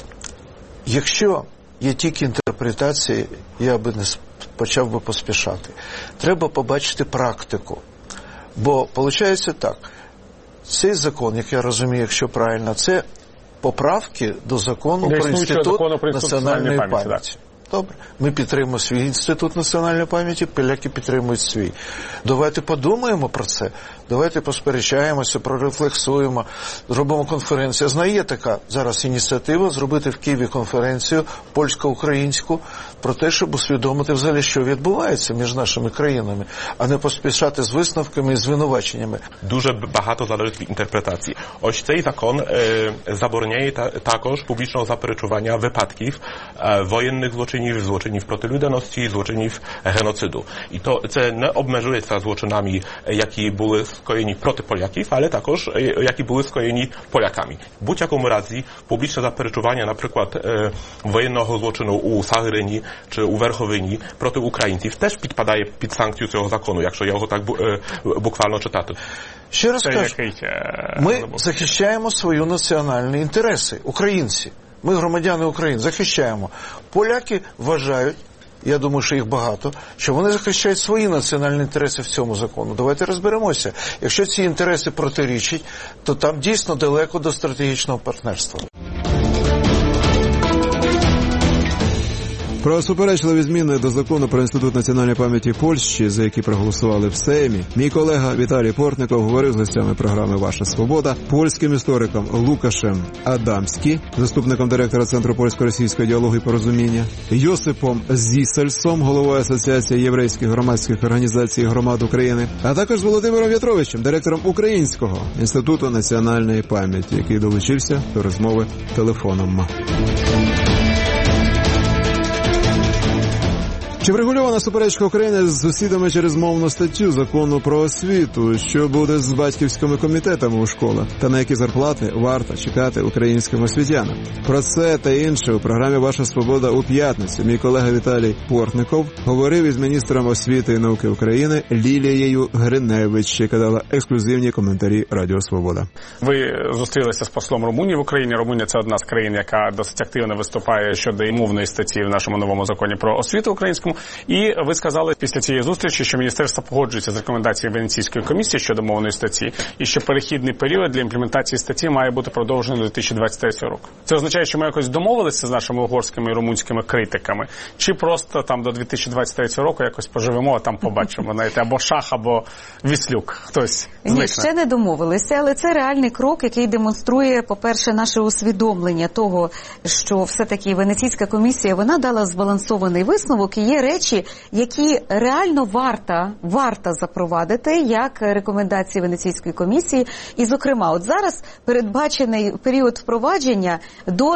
Якщо є тільки інтерпретації, я би не почав би поспішати. Треба побачити практику. Бо, виходить так, цей закон, як я розумію, якщо правильно, це поправки до закону про Інститут національної пам'яті. Добре. Ми підтримуємо свій Інститут національної пам'яті, поляки підтримують свій. Давайте подумаємо про це, давайте посперечаємося, прорефлексуємо, зробимо конференцію. Знаю, є така зараз ініціатива зробити в Києві конференцію польсько-українську про те, щоб усвідомити взагалі, що відбувається між нашими країнами, а не поспішати з висновками і звинуваченнями. Дуже багато залежить від інтерпретації. Ось цей закон забороняє також публічного заперечування випадків воєнних zloczynów проти людяності, zloczynów геноциду. І то це не обмежується злочинами, які були скоєні проти поляків, але також які були скоєні поляками. В будь-якому разі публічне заперечування, наприклад, воєнного злочину у Сагирині чи у Верховині проти українців теж підпадає під санкцію цього закону, якщо його так буквально читати. Ще раз кажу, ми захищаємо свої національні інтереси, українці. Ми, громадяни України, захищаємо. Поляки вважають, я думаю, що їх багато, що вони захищають свої національні інтереси в цьому закону. Давайте розберемося. Якщо ці інтереси протирічать, то там дійсно далеко до стратегічного партнерства. Про суперечливі зміни до закону про Інститут національної пам'яті Польщі, за які проголосували в Сеймі, мій колега Віталій Портников говорив з гостями програми «Ваша свобода», польським істориком Лукашем Адамським, заступником директора Центру польсько-російського діалогу і порозуміння, Йосипом Зісельсом, головою Асоціації єврейських громадських організацій громад України, а також з Володимиром В'ятровичем, директором Українського Інституту національної пам'яті, який долучився до розмови телефоном. Чи врегульована суперечка України з сусідами через мовну статтю закону про освіту? Що буде з батьківськими комітетами у школах? Та на які зарплати варто чекати українським освітянам? Про це та інше у програмі «Ваша свобода» у п'ятницю. Мій колега Віталій Портников говорив із міністром освіти і науки України Лілією Гриневич, яка дала ексклюзивні коментарі Радіо Свобода. Ви зустрілися з послом Румунії в Україні. Румунія – це одна з країн, яка досить активно виступає щодо мовної статті в нашому новому законі про освіту українському. роком. І ви сказали після цієї зустрічі, що міністерство погоджується з рекомендацією Венеційської комісії щодо мовної статті, і що перехідний період для імплементації статті має бути продовжений до 2023 року. Це означає, що ми якось домовилися з нашими угорськими і румунськими критиками, чи просто там до 2023 року якось поживемо, а там побачимо, знаєте, або Шах, або Віслюк, хтось зникне. Ні, ще не домовилися, але це реальний крок, який демонструє, по-перше, наше усвідомлення того, що все-таки Венеційська комісія, вона дала збалансований висновок, і є речі, які реально варто запровадити, як рекомендації Венеційської комісії. І, зокрема, от зараз передбачений період впровадження до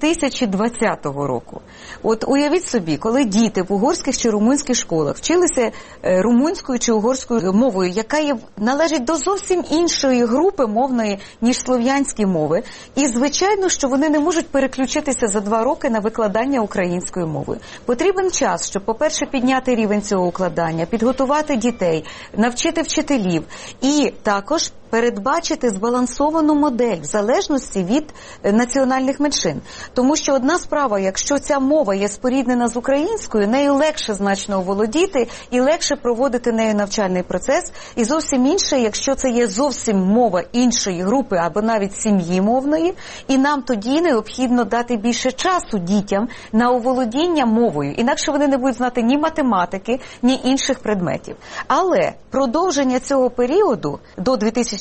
2020 року. От уявіть собі, коли діти в угорських чи румунських школах вчилися румунською чи угорською мовою, яка належить до зовсім іншої групи мовної, ніж слов'янські мови, і, звичайно, що вони не можуть переключитися за 2 роки на викладання українською мовою. Потрібен час, щоб, по-перше, підняти рівень цього укладання, підготувати дітей, навчити вчителів і також передбачити збалансовану модель в залежності від національних меншин. Тому що одна справа, якщо ця мова є споріднена з українською, нею легше значно оволодіти і легше проводити нею навчальний процес. І зовсім інше, якщо це є зовсім мова іншої групи або навіть сім'ї мовної, і нам тоді необхідно дати більше часу дітям на оволодіння мовою. Інакше вони не будуть знати ні математики, ні інших предметів. Але продовження цього періоду до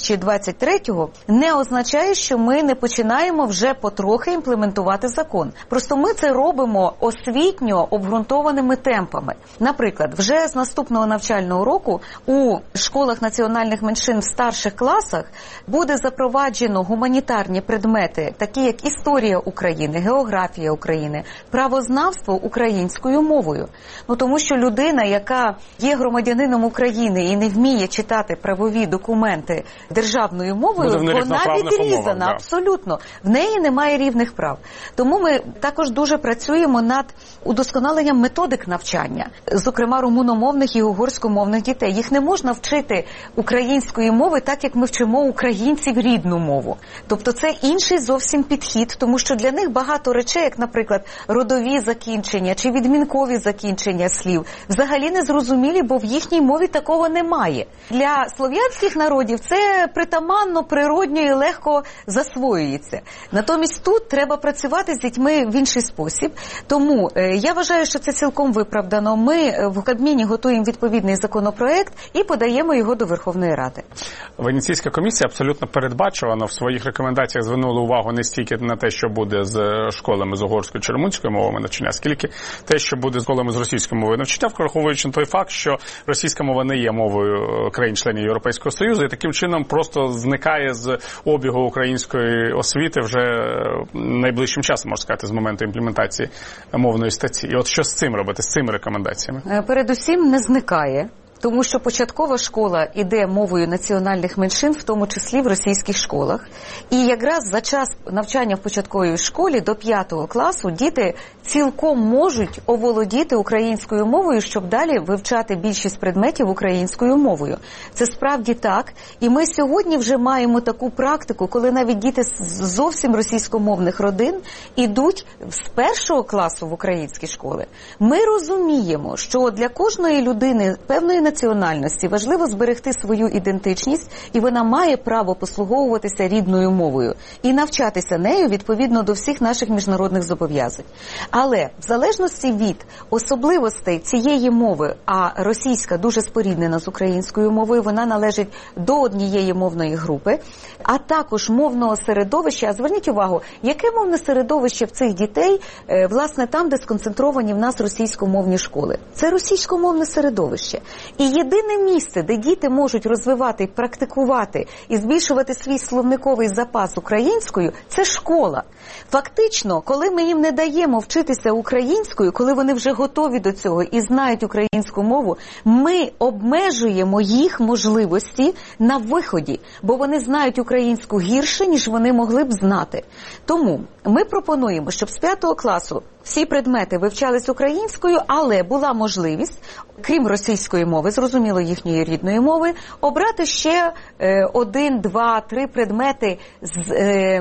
2023-го не означає, що ми не починаємо вже потрохи імплементувати закон. Просто ми це робимо освітньо обґрунтованими темпами. Наприклад, вже з наступного навчального року у школах національних меншин в старших класах буде запроваджено гуманітарні предмети, такі як історія України, географія України, правознавство українською мовою. Тому що людина, яка є громадянином України і не вміє читати правові документи державною мовою, вона відрізана, абсолютно. В неї немає рівних прав. Тому ми також дуже працюємо над удосконаленням методик навчання, зокрема румуномовних і угорськомовних дітей. Їх не можна вчити української мови так, як ми вчимо українців рідну мову. Тобто це інший зовсім підхід, тому що для них багато речей, як, наприклад, родові закінчення чи відмінкові закінчення слів, взагалі не зрозумілі, бо в їхній мові такого немає. Для слов'янських народів це притаманно, природньо і легко засвоюється. Натомість тут треба працювати з дітьми в інший спосіб. Тому я вважаю, що це цілком виправдано. Ми в Кабміні готуємо відповідний законопроект і подаємо його до Верховної Ради. Венеційська комісія абсолютно передбачувано в своїх рекомендаціях звернула увагу не стільки на те, що буде з школами з угорською чи румунською мовами навчання, скільки те, що буде з школами з російською мовою навчання, враховуючи на той факт, що російська мова не є мовою країн-членів Європейського Союзу, і таким чином просто зникає з обігу української освіти вже найближчим часом, можна сказати, з моменту імплементації мовної статті. І от що з цим робити, з цими рекомендаціями? Передусім не зникає. Тому що початкова школа іде мовою національних меншин, в тому числі в російських школах. І якраз за час навчання в початковій школі до 5 класу діти цілком можуть оволодіти українською мовою, щоб далі вивчати більшість предметів українською мовою. Це справді так. І ми сьогодні вже маємо таку практику, коли навіть діти з зовсім російськомовних родин ідуть з 1 класу в українські школи. Ми розуміємо, що для кожної людини певної національності важливо зберегти свою ідентичність, і вона має право послуговуватися рідною мовою і навчатися нею відповідно до всіх наших міжнародних зобов'язань. Але в залежності від особливостей цієї мови, а російська дуже споріднена з українською мовою, вона належить до однієї мовної групи, а також мовного середовища. А зверніть увагу, яке мовне середовище в цих дітей, власне, там, де сконцентровані в нас російськомовні школи. Це російськомовне середовище. І єдине місце, де діти можуть розвивати, практикувати і збільшувати свій словниковий запас українською, це школа. Фактично, коли ми їм не даємо вчитися українською, коли вони вже готові до цього і знають українську мову, ми обмежуємо їх можливості на виході, бо вони знають українську гірше, ніж вони могли б знати. Тому ми пропонуємо, щоб з 5 класу всі предмети вивчались українською, але була можливість, крім російської мови, мови, зрозуміло, їхньої рідної мови, обрати ще 1, 2, 3 предмети з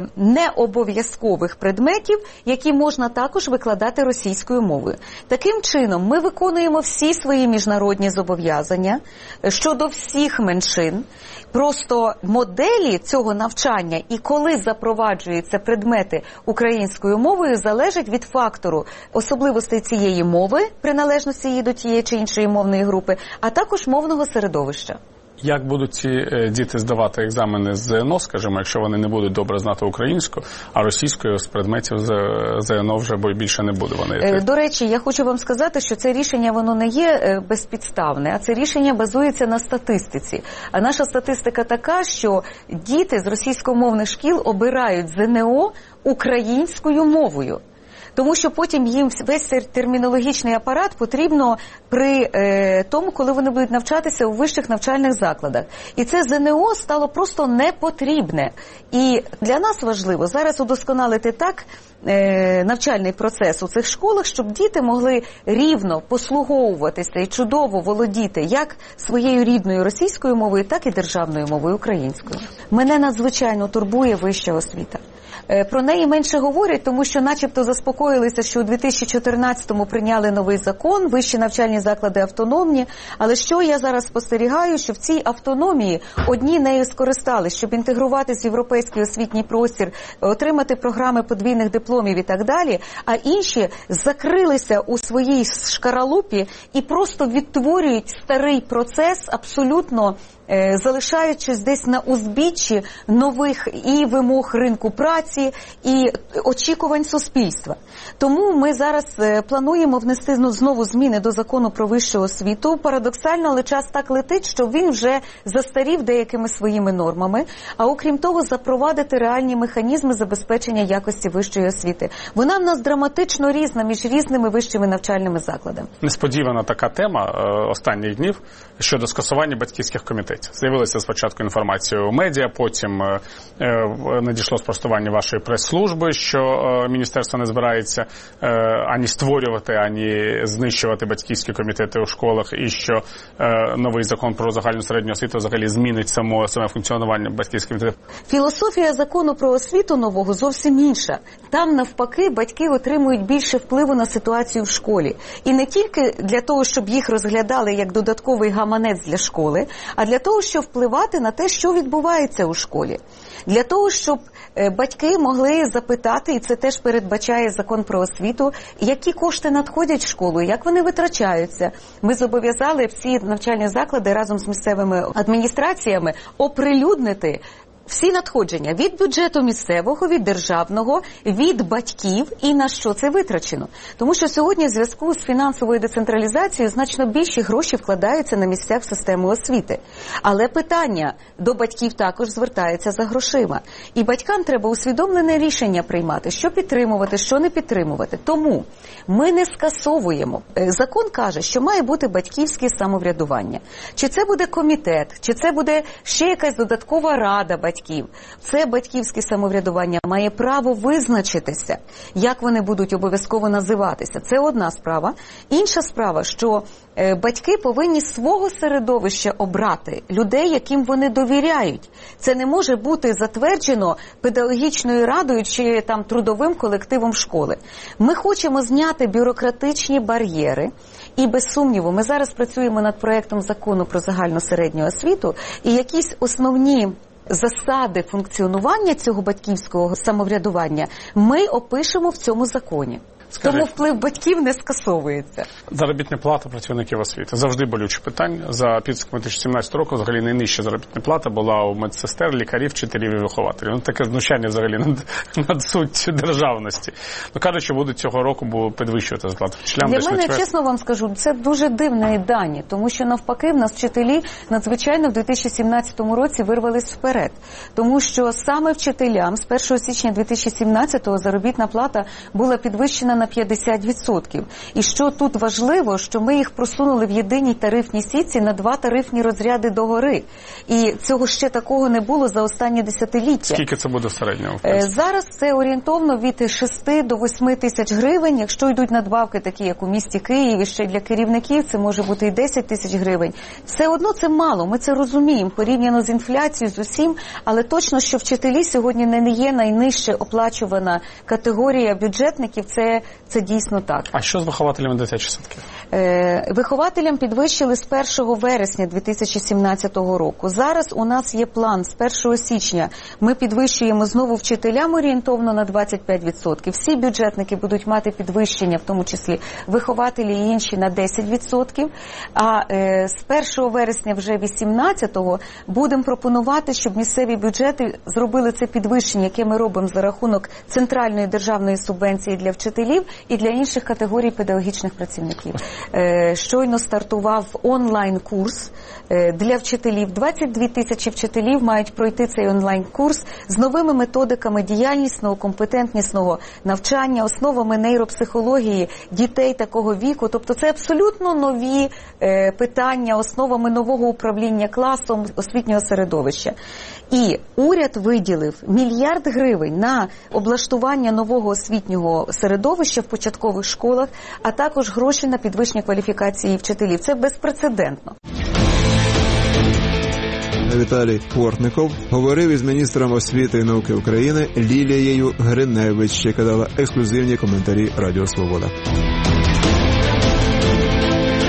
необов'язкових предметів, які можна також викладати російською мовою. Таким чином, ми виконуємо всі свої міжнародні зобов'язання щодо всіх меншин. Просто моделі цього навчання і коли запроваджуються предмети українською мовою, залежить від фактору особливостей цієї мови, приналежності її до тієї чи іншої мовної групи, а також мовного середовища. Як будуть ці діти здавати екзамени з ЗНО, скажімо, якщо вони не будуть добре знати українську, а російською з предметів ЗНО вже більше не буде вони? До речі, я хочу вам сказати, що це рішення, воно не є безпідставне, а це рішення базується на статистиці. А наша статистика така, що діти з російськомовних шкіл обирають ЗНО українською мовою. Тому що потім їм весь цей термінологічний апарат потрібно при тому, коли вони будуть навчатися у вищих навчальних закладах. І це ЗНО стало просто непотрібне. І для нас важливо зараз удосконалити так навчальний процес у цих школах, щоб діти могли рівно послуговуватися і чудово володіти як своєю рідною російською мовою, так і державною мовою українською. Мене надзвичайно турбує вища освіта. Про неї менше говорять, тому що начебто заспокоїлися, що у 2014-му прийняли новий закон, вищі навчальні заклади автономні, але що я зараз спостерігаю, що в цій автономії одні нею скористались, щоб інтегруватися в європейський освітній простір, отримати програми подвійних дипломів і так далі, а інші закрилися у своїй шкаралупі і просто відтворюють старий процес абсолютно залишаючись десь на узбіччі нових і вимог ринку праці, і очікувань суспільства. Тому ми зараз плануємо внести знову зміни до закону про вищу освіту. Парадоксально, але час так летить, що він вже застарів деякими своїми нормами, а окрім того запровадити реальні механізми забезпечення якості вищої освіти. Вона в нас драматично різна між різними вищими навчальними закладами. Несподівана така тема останніх днів щодо скасування батьківських комітетів. З'явилася спочатку інформація у медіа, потім надійшло спростування вашої прес-служби, що міністерство не збирається ані створювати, ані знищувати батьківські комітети у школах, і що новий закон про загальну середню освіту взагалі змінить саме функціонування батьківських комітетів. Філософія закону про освіту нового зовсім інша. Там, навпаки, батьки отримують більше впливу на ситуацію в школі. І не тільки для того, щоб їх розглядали як додатковий гаманець для школи, а для того, щоб впливати на те, що відбувається у школі. Для того, щоб батьки могли запитати, і це теж передбачає закон про освіту, які кошти надходять в школу, як вони витрачаються. Ми зобов'язали всі навчальні заклади разом з місцевими адміністраціями оприлюднити всі надходження від бюджету місцевого, від державного, від батьків і на що це витрачено. Тому що сьогодні в зв'язку з фінансовою децентралізацією значно більші гроші вкладаються на місцях в систему освіти. Але питання до батьків також звертається за грошима. І батькам треба усвідомлене рішення приймати, що підтримувати, що не підтримувати. Тому ми не скасовуємо. Закон каже, що має бути батьківське самоврядування. Чи це буде комітет, чи це буде ще якась додаткова рада батьків. Це батьківське самоврядування має право визначитися, як вони будуть обов'язково називатися. Це одна справа. Інша справа, що батьки повинні свого середовища обрати людей, яким вони довіряють. Це не може бути затверджено педагогічною радою чи там трудовим колективом школи. Ми хочемо зняти бюрократичні бар'єри. І без сумніву, ми зараз працюємо над проектом закону про загальну середню освіту, і якісь основні засади функціонування цього батьківського самоврядування ми опишемо в цьому законі. Тому вплив батьків не скасовується. Заробітна плата працівників освіти. Завжди болюче питання. За підсумками 2017 року взагалі найнижча заробітна плата була у медсестер, лікарів, вчителів і вихователів. Ну, таке знущання взагалі над суттю державності. Ну, кажуть, що будуть цього року підвищувати зарплату вчителям. Для мене, чесно вам скажу, це дуже дивні дані, тому що навпаки в нас вчителі надзвичайно в 2017 році вирвались вперед. Тому що саме вчителям з 1 січня 2017-го заробітна плата була підвищена на 50%. І що тут важливо, що ми їх просунули в єдиній тарифній сітці на 2 тарифні розряди догори. І цього ще такого не було за останні десятиліття. Скільки це буде в середньому? Зараз це орієнтовно від 6 до 8 тисяч гривень. Якщо йдуть надбавки такі, як у місті Києві, ще й для керівників, це може бути і 10 тисяч гривень. Все одно це мало, ми це розуміємо, порівняно з інфляцією, з усім, але точно, що вчителі сьогодні не є найнижче оплачувана категорія бюджетників, це дійсно так. А що з вихователями дитячих садків? Вихователям підвищили з 1 вересня 2017 року. Зараз у нас є план з 1 січня. Ми підвищуємо знову вчителям орієнтовно на 25%. Всі бюджетники будуть мати підвищення, в тому числі вихователі і інші, на 10%. А з 1 вересня вже 2018-го будемо пропонувати, щоб місцеві бюджети зробили це підвищення, яке ми робимо за рахунок центральної державної субвенції для вчителів і для інших категорій педагогічних працівників. Щойно стартував онлайн-курс для вчителів. 22 тисячі вчителів мають пройти цей онлайн-курс з новими методиками діяльнісного, компетентнісного навчання, основами нейропсихології дітей такого віку. Тобто це абсолютно нові питання, основами нового управління класом, освітнього середовища. І уряд виділив 1 мільярд гривень на облаштування нового освітнього середовища в початкових школах, а також гроші на підвищення кваліфікації вчителів. Це безпрецедентно. Віталій Портников говорив із міністром освіти і науки України Лілією Гриневич, яка дала ексклюзивні коментарі Радіо Свобода.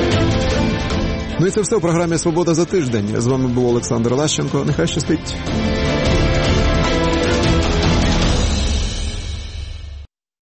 Ну і це все в програмі «Свобода за тиждень». З вами був Олександр Лащенко. Нехай щастить.